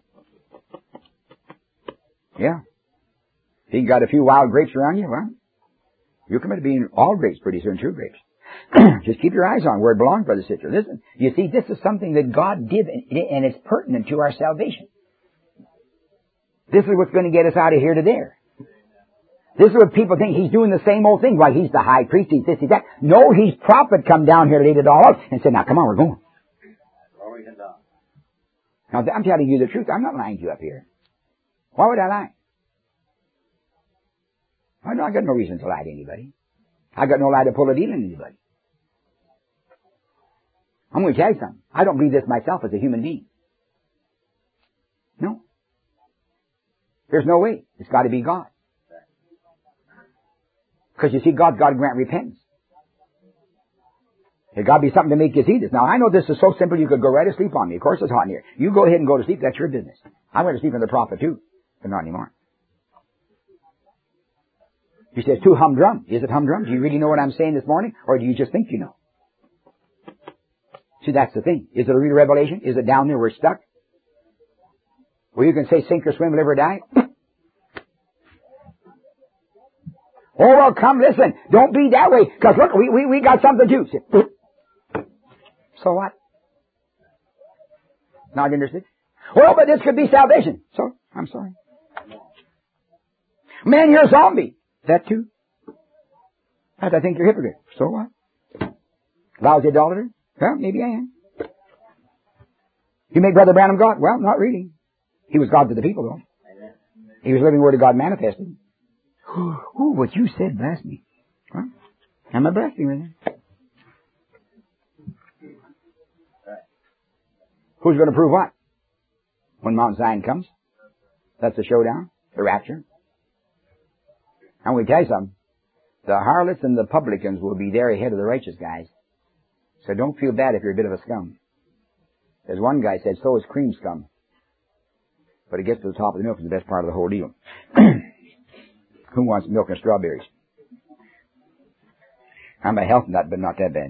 Yeah. If you got a few wild grapes around you, well, you're committed to being all grapes pretty soon, true grapes. Just keep your eyes on where it belongs, brother, sister. Listen, you see, this is something that God did, and it's pertinent to our salvation. This is what's going to get us out of here to there. This is what people think. He's doing the same old thing. Why, he's the high priest, he's this, he's that. No, he's prophet come down here, laid it all out, and said, now come on, we're going. Now, I'm telling you the truth. I'm not lying to you up here. Why would I lie? I got no reason to lie to anybody. I got no lie to pull a deal on anybody. I'm going to tell you something. I don't believe this myself as a human being. No. There's no way. It's got to be God. Because you see, God's got to grant repentance. There's got to be something to make you see this. Now, I know this is so simple you could go right to sleep on me. Of course it's hot in here. You go ahead and go to sleep. That's your business. I went to sleep on the prophet too, but not anymore. You say it's too humdrum. Is it humdrum? Do you really know what I'm saying this morning? Or do you just think you know? See, that's the thing. Is it a real revelation? Is it down there where it's stuck? Where you can say sink or swim, live or die? Oh, well, come, listen. Don't be that way. Because look, we got something to do. So what? Not interested? Well, but this could be salvation. So, I'm sorry. Man, you're a zombie. That too? I think you're a hypocrite. So what? Lousy idolater? Well, maybe I am. You make Brother Branham God? Well, not really. He was God to the people, though. He was living Word of God manifested. Ooh, what you said blessed me. Huh? I'm a blasphemer then. Who's going to prove what? When Mount Zion comes? That's the showdown, the rapture. And we tell you something. The harlots and the publicans will be there ahead of the righteous guys. So don't feel bad if you're a bit of a scum. As one guy said, so is cream scum. But it gets to the top of the milk is the best part of the whole deal. Who wants milk and strawberries? I'm a health nut, but not that bad.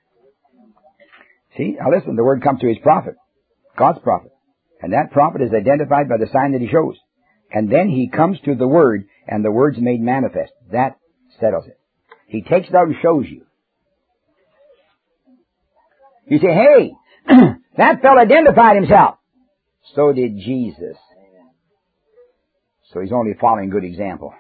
See, now listen, the word comes to his prophet, God's prophet. And that prophet is identified by the sign that he shows. And then he comes to the word, and the word's made manifest. That settles it. He takes it out and shows you. You say, hey, that fellow identified himself. So did Jesus. So he's only following good example.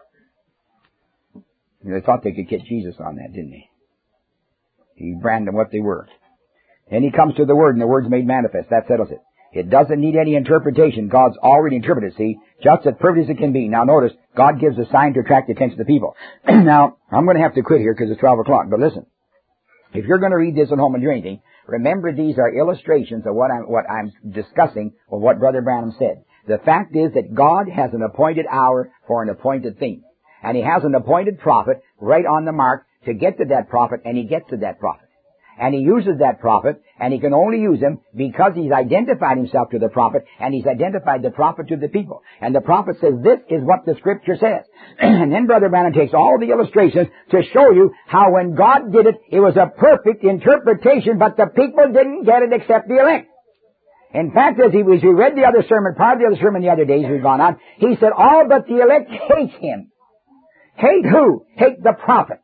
They thought they could get Jesus on that, didn't they? He branded them what they were. Then he comes to the Word, and the Word's made manifest. That settles it. It doesn't need any interpretation. God's already interpreted, see, just as perfect as it can be. Now notice, God gives a sign to attract the attention of the people. Now, I'm going to have to quit here because it's 12 o'clock, but listen. If you're going to read this at home and do anything, remember these are illustrations of what I'm discussing of what Brother Branham said. The fact is that God has an appointed hour for an appointed thing. And He has an appointed prophet right on the mark to get to that prophet, and He gets to that prophet. And He uses that prophet, and He can only use him because He's identified Himself to the prophet, and He's identified the prophet to the people. And the prophet says, this is what the Scripture says. And then Brother Branham takes all the illustrations to show you how when God did it, it was a perfect interpretation, but the people didn't get it except the elect. In fact, as we read the other sermon, part of the other sermon the other days we've gone on, he said, all but the elect hate Him. Hate who? Hate the prophet.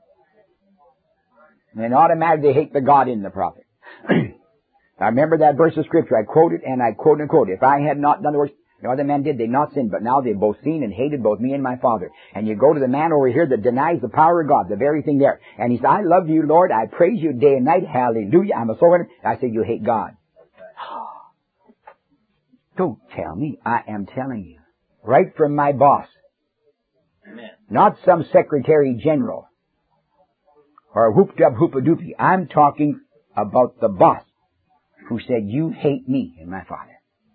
And automatically they hate the God in the prophet. I remember that verse of Scripture. I quoted and I quoted and quoted. If I had not done the works the other man did, they'd not sinned. But now they've both seen and hated both me and my Father. And you go to the man over here that denies the power of God, the very thing there. And he said, I love you, Lord. I praise you day and night. Hallelujah. I'm a soul winner. I said, you hate God. Don't tell me. I am telling you. Right from my boss. Amen. Not some secretary general. Or whoop-dub whoop-a-doopy. I'm talking about the boss who said, you hate me and my Father.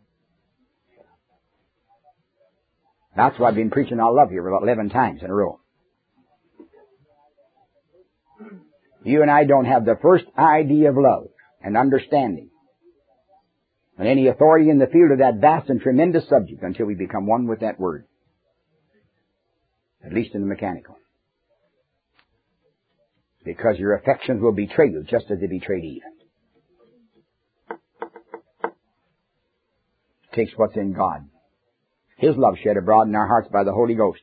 That's why I've been preaching I love you about 11 times in a row. You and I don't have the first idea of love and understanding and any authority in the field of that vast and tremendous subject until we become one with that word. At least in the mechanical. Because your affections will betray you just as they betrayed Eve. It takes what's in God. His love shed abroad in our hearts by the Holy Ghost.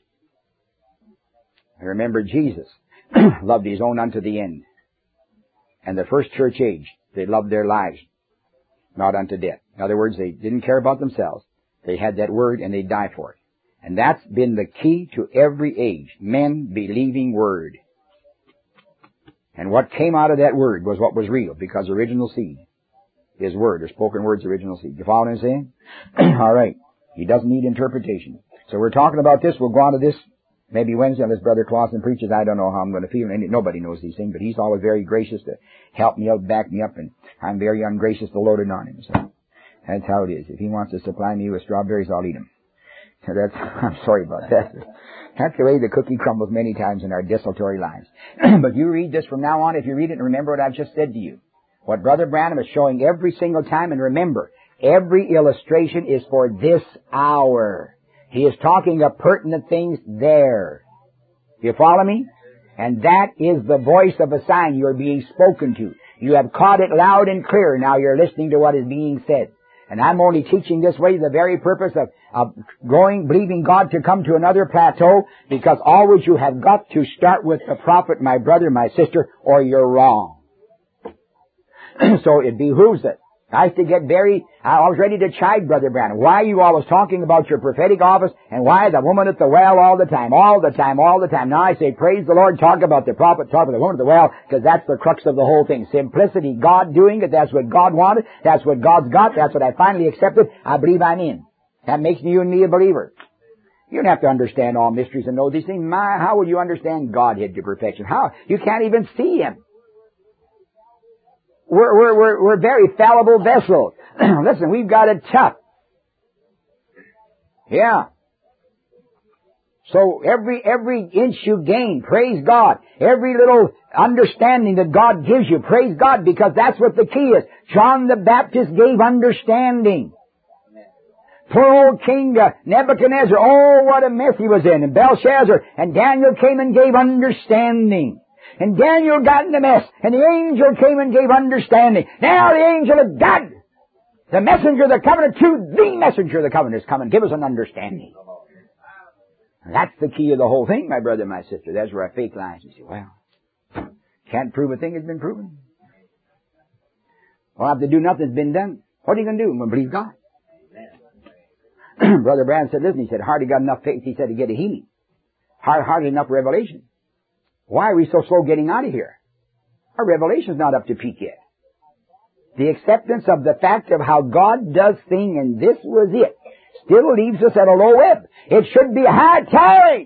I remember Jesus loved His own unto the end. And the first church age, they loved their lives, not unto death. In other words, they didn't care about themselves. They had that word and they'd die for it. And that's been the key to every age. Men believing word. And what came out of that word was what was real, because original seed is word, or spoken word's original seed. You follow what I'm saying? All right. He doesn't need interpretation. So we're talking about this. We'll go on to this maybe Wednesday unless Brother Clausen preaches. I don't know how I'm going to feel. Nobody knows these things, but he's always very gracious to help me out, back me up, and I'm very ungracious to load it on him. So that's how it is. If he wants to supply me with strawberries, I'll eat them. So I'm sorry about that. That's the way the cookie crumbles many times in our desultory lives. But you read this from now on. If you read it and remember what I've just said to you. What Brother Branham is showing every single time, and remember, every illustration is for this hour. He is talking of pertinent things there. You follow me? And that is the voice of a sign you're being spoken to. You have caught it loud and clear. Now you're listening to what is being said. And I'm only teaching this way the very purpose of growing, believing God to come to another plateau, because always you have got to start with the prophet, my brother, my sister, or you're wrong. So it behooves it. I used to get I was ready to chide Brother Branham. Why are you always talking about your prophetic office, and why the woman at the well all the time? Now I say, praise the Lord, talk about the prophet, talk about the woman at the well, because that's the crux of the whole thing. Simplicity, God doing it, that's what God wanted, that's what God's got, that's what I finally accepted, I believe I'm in. That makes you and me a believer. You don't have to understand all mysteries and know these things. How will you understand Godhead to perfection? How? You can't even see Him. We're very fallible vessels. Listen, we've got it tough. Yeah. So every inch you gain, praise God. Every little understanding that God gives you, praise God, because that's what the key is. John the Baptist gave understanding. Poor old King Nebuchadnezzar, oh, what a mess he was in. And Belshazzar, and Daniel came and gave understanding. And Daniel got in the mess, and the angel came and gave understanding. Now the angel of God, the messenger of the covenant, to the messenger of the covenant is coming. Give us an understanding. That's the key of the whole thing, my brother and my sister. That's where our faith lies. You say, well, can't prove a thing that's been proven. Well, if they do nothing that's been done, what are you going to do? I'm going to believe God. Brother Branham said, listen, he said, hardly got enough faith, he said, to get a healing. Hardly enough revelation. Why are we so slow getting out of here? Our revelation's not up to peak yet. The acceptance of the fact of how God does things, and this was it, still leaves us at a low ebb. It should be high tide.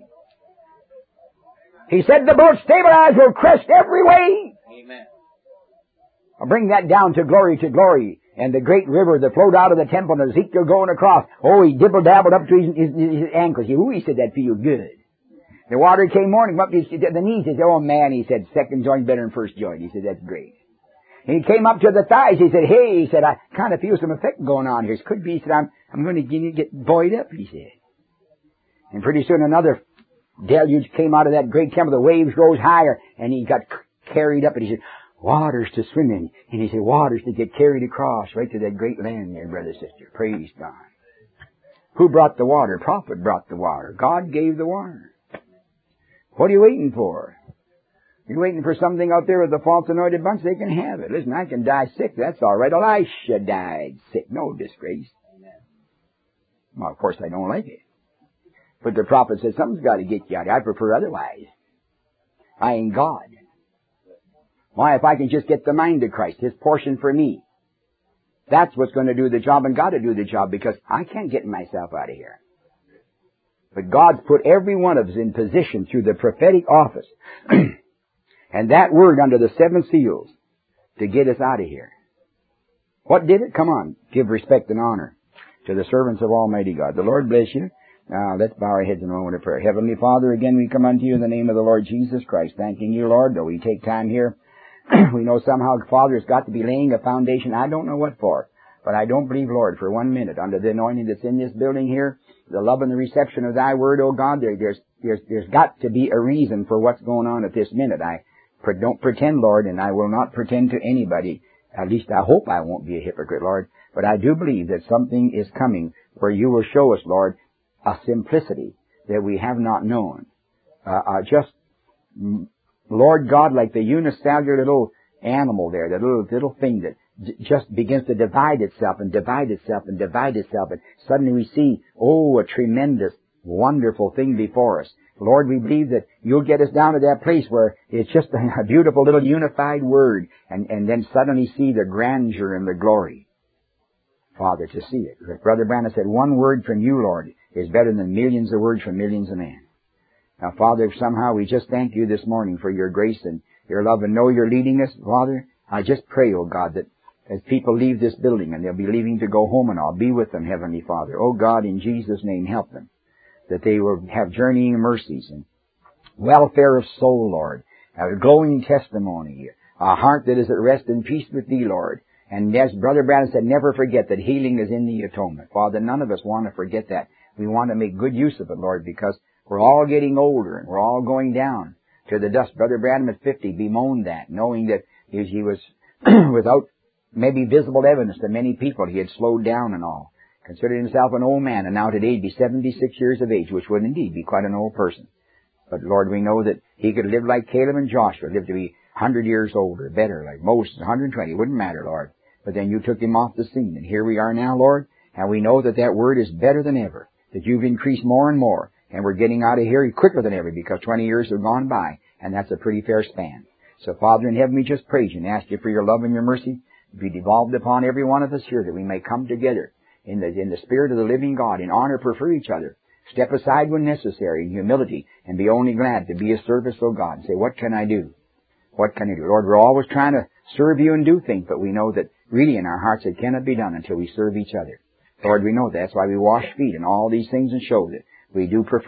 He said the boat stabilized will crest every wave. Amen. I'll bring that down to glory, and the great river that flowed out of the temple and Ezekiel going across. Oh, he dibble-dabbled up to his ankles. He said that feels good. The water came morning up to the knees. He said, oh man, he said, second joint better than first joint. He said, that's great. And he came up to the thighs. He said, hey, he said, I kind of feel some effect going on here. It could be, he said, I'm going to get buoyed up, he said. And pretty soon another deluge came out of that great temple. The waves rose higher, and he got carried up, and he said, waters to swim in. And he said, waters to get carried across right to that great land there, brother, sister. Praise God. Who brought the water? Prophet brought the water. God gave the water. What are you waiting for? You're waiting for something out there with the false anointed bunch? They can have it. Listen, I can die sick. That's all right. Elisha died sick. No disgrace. Well, of course, I don't like it. But the prophet said, something's got to get you out. I prefer otherwise. I ain't God. Why, if I can just get the mind of Christ, His portion for me, that's what's going to do the job, and got to do the job, because I can't get myself out of here. But God's put every one of us in position through the prophetic office and that word under the 7 seals to get us out of here. What did it? Come on, give respect and honor to the servants of Almighty God. The Lord bless you. Now, let's bow our heads in a moment of prayer. Heavenly Father, again we come unto you in the name of the Lord Jesus Christ, thanking you, Lord, though we take time here. We know somehow Father has got to be laying a foundation. I don't know what for, but I don't believe, Lord, for 1 minute, under the anointing that's in this building here, the love and the reception of Thy Word, oh God, there's got to be a reason for what's going on at this minute. I don't pretend, Lord, and I will not pretend to anybody. At least I hope I won't be a hypocrite, Lord. But I do believe that something is coming where you will show us, Lord, a simplicity that we have not known. Lord God, like the unicellular little animal there, that little thing that just begins to divide itself and divide itself and divide itself, and suddenly we see, oh, a tremendous, wonderful thing before us. Lord, we believe that you'll get us down to that place where it's just a beautiful little unified word, and then suddenly see the grandeur and the glory. Father, to see it. Brother Branham said, one word from you, Lord, is better than millions of words from millions of men. Now, Father, somehow we just thank you this morning for your grace and your love, and know you're leading us. Father, I just pray, oh God, that as people leave this building and they'll be leaving to go home, and I'll be with them, Heavenly Father. Oh God, in Jesus' name, help them, that they will have journeying mercies and welfare of soul, Lord, a glowing testimony, a heart that is at rest and peace with Thee, Lord. And as Brother Branham said, never forget that healing is in the atonement. Father, none of us want to forget that. We want to make good use of it, Lord, because we're all getting older and we're all going down to the dust. Brother Branham at 50 bemoaned that, knowing that he was without maybe visible evidence to many people. He had slowed down and all. Considered himself an old man, and now today he'd be 76 years of age, which would indeed be quite an old person. But Lord, we know that he could live like Caleb and Joshua, live to be 100 years old or better, like Moses, 120. It wouldn't matter, Lord. But then you took him off the scene, and here we are now, Lord, and we know that that word is better than ever, that you've increased more and more, and we're getting out of here quicker than ever, because 20 years have gone by, and that's a pretty fair span. So, Father in heaven, we just praise you and ask you for your love and your mercy to be devolved upon every one of us here, that we may come together in the spirit of the living God, in honor, prefer each other, step aside when necessary in humility, and be only glad to be of service, O God, and say, what can I do? What can I do? Lord, we're always trying to serve you and do things, but we know that really in our hearts it cannot be done until we serve each other. Lord, we know that. That's why we wash feet and all these things, and show that we do prefer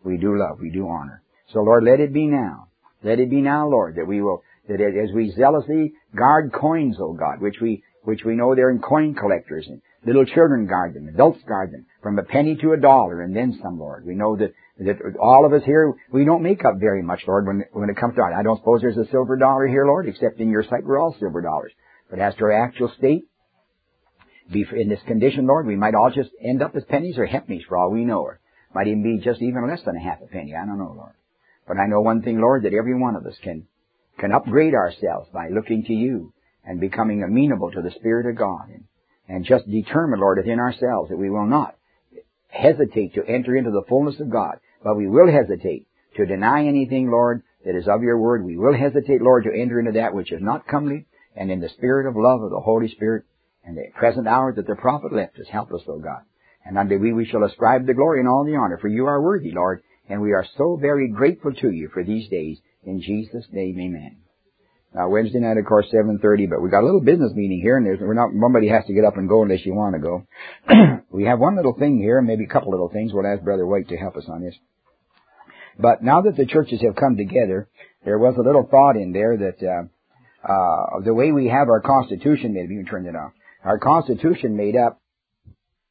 we do love, we do honor. So, Lord, let it be now. Let it be now, Lord, that we will, that as we zealously guard coins, O God, which we know they're in coin collectors, and little children guard them, adults guard them, from a penny to $1 and then some, Lord. We know that all of us here, we don't make up very much, Lord, when it comes to it. I don't suppose there's a silver dollar here, Lord, except in your sight we're all silver dollars. But as to our actual state, be in this condition, Lord, we might all just end up as pennies or halfpennies for all we know, or might even be just even less than a half a penny. I don't know, Lord. But I know one thing, Lord, that every one of us can upgrade ourselves by looking to you and becoming amenable to the Spirit of God, and just determine, Lord, within ourselves that we will not hesitate to enter into the fullness of God, but we will hesitate to deny anything, Lord, that is of your word. We will hesitate, Lord, to enter into that which is not comely, and in the spirit of love of the Holy Spirit, and the present hour that the prophet left us, help us, O God. And unto thee we shall ascribe the glory and all the honor, for you are worthy, Lord, and we are so very grateful to you for these days. In Jesus' name, amen. Now, Wednesday night, of course, 7:30, but we got a little business meeting here, and nobody has to get up and go unless you want to go. We have one little thing here, maybe a couple little things. We'll ask Brother White to help us on this. But now that the churches have come together, there was a little thought in there that the way we have our Constitution, maybe you can turn it off, our Constitution made up,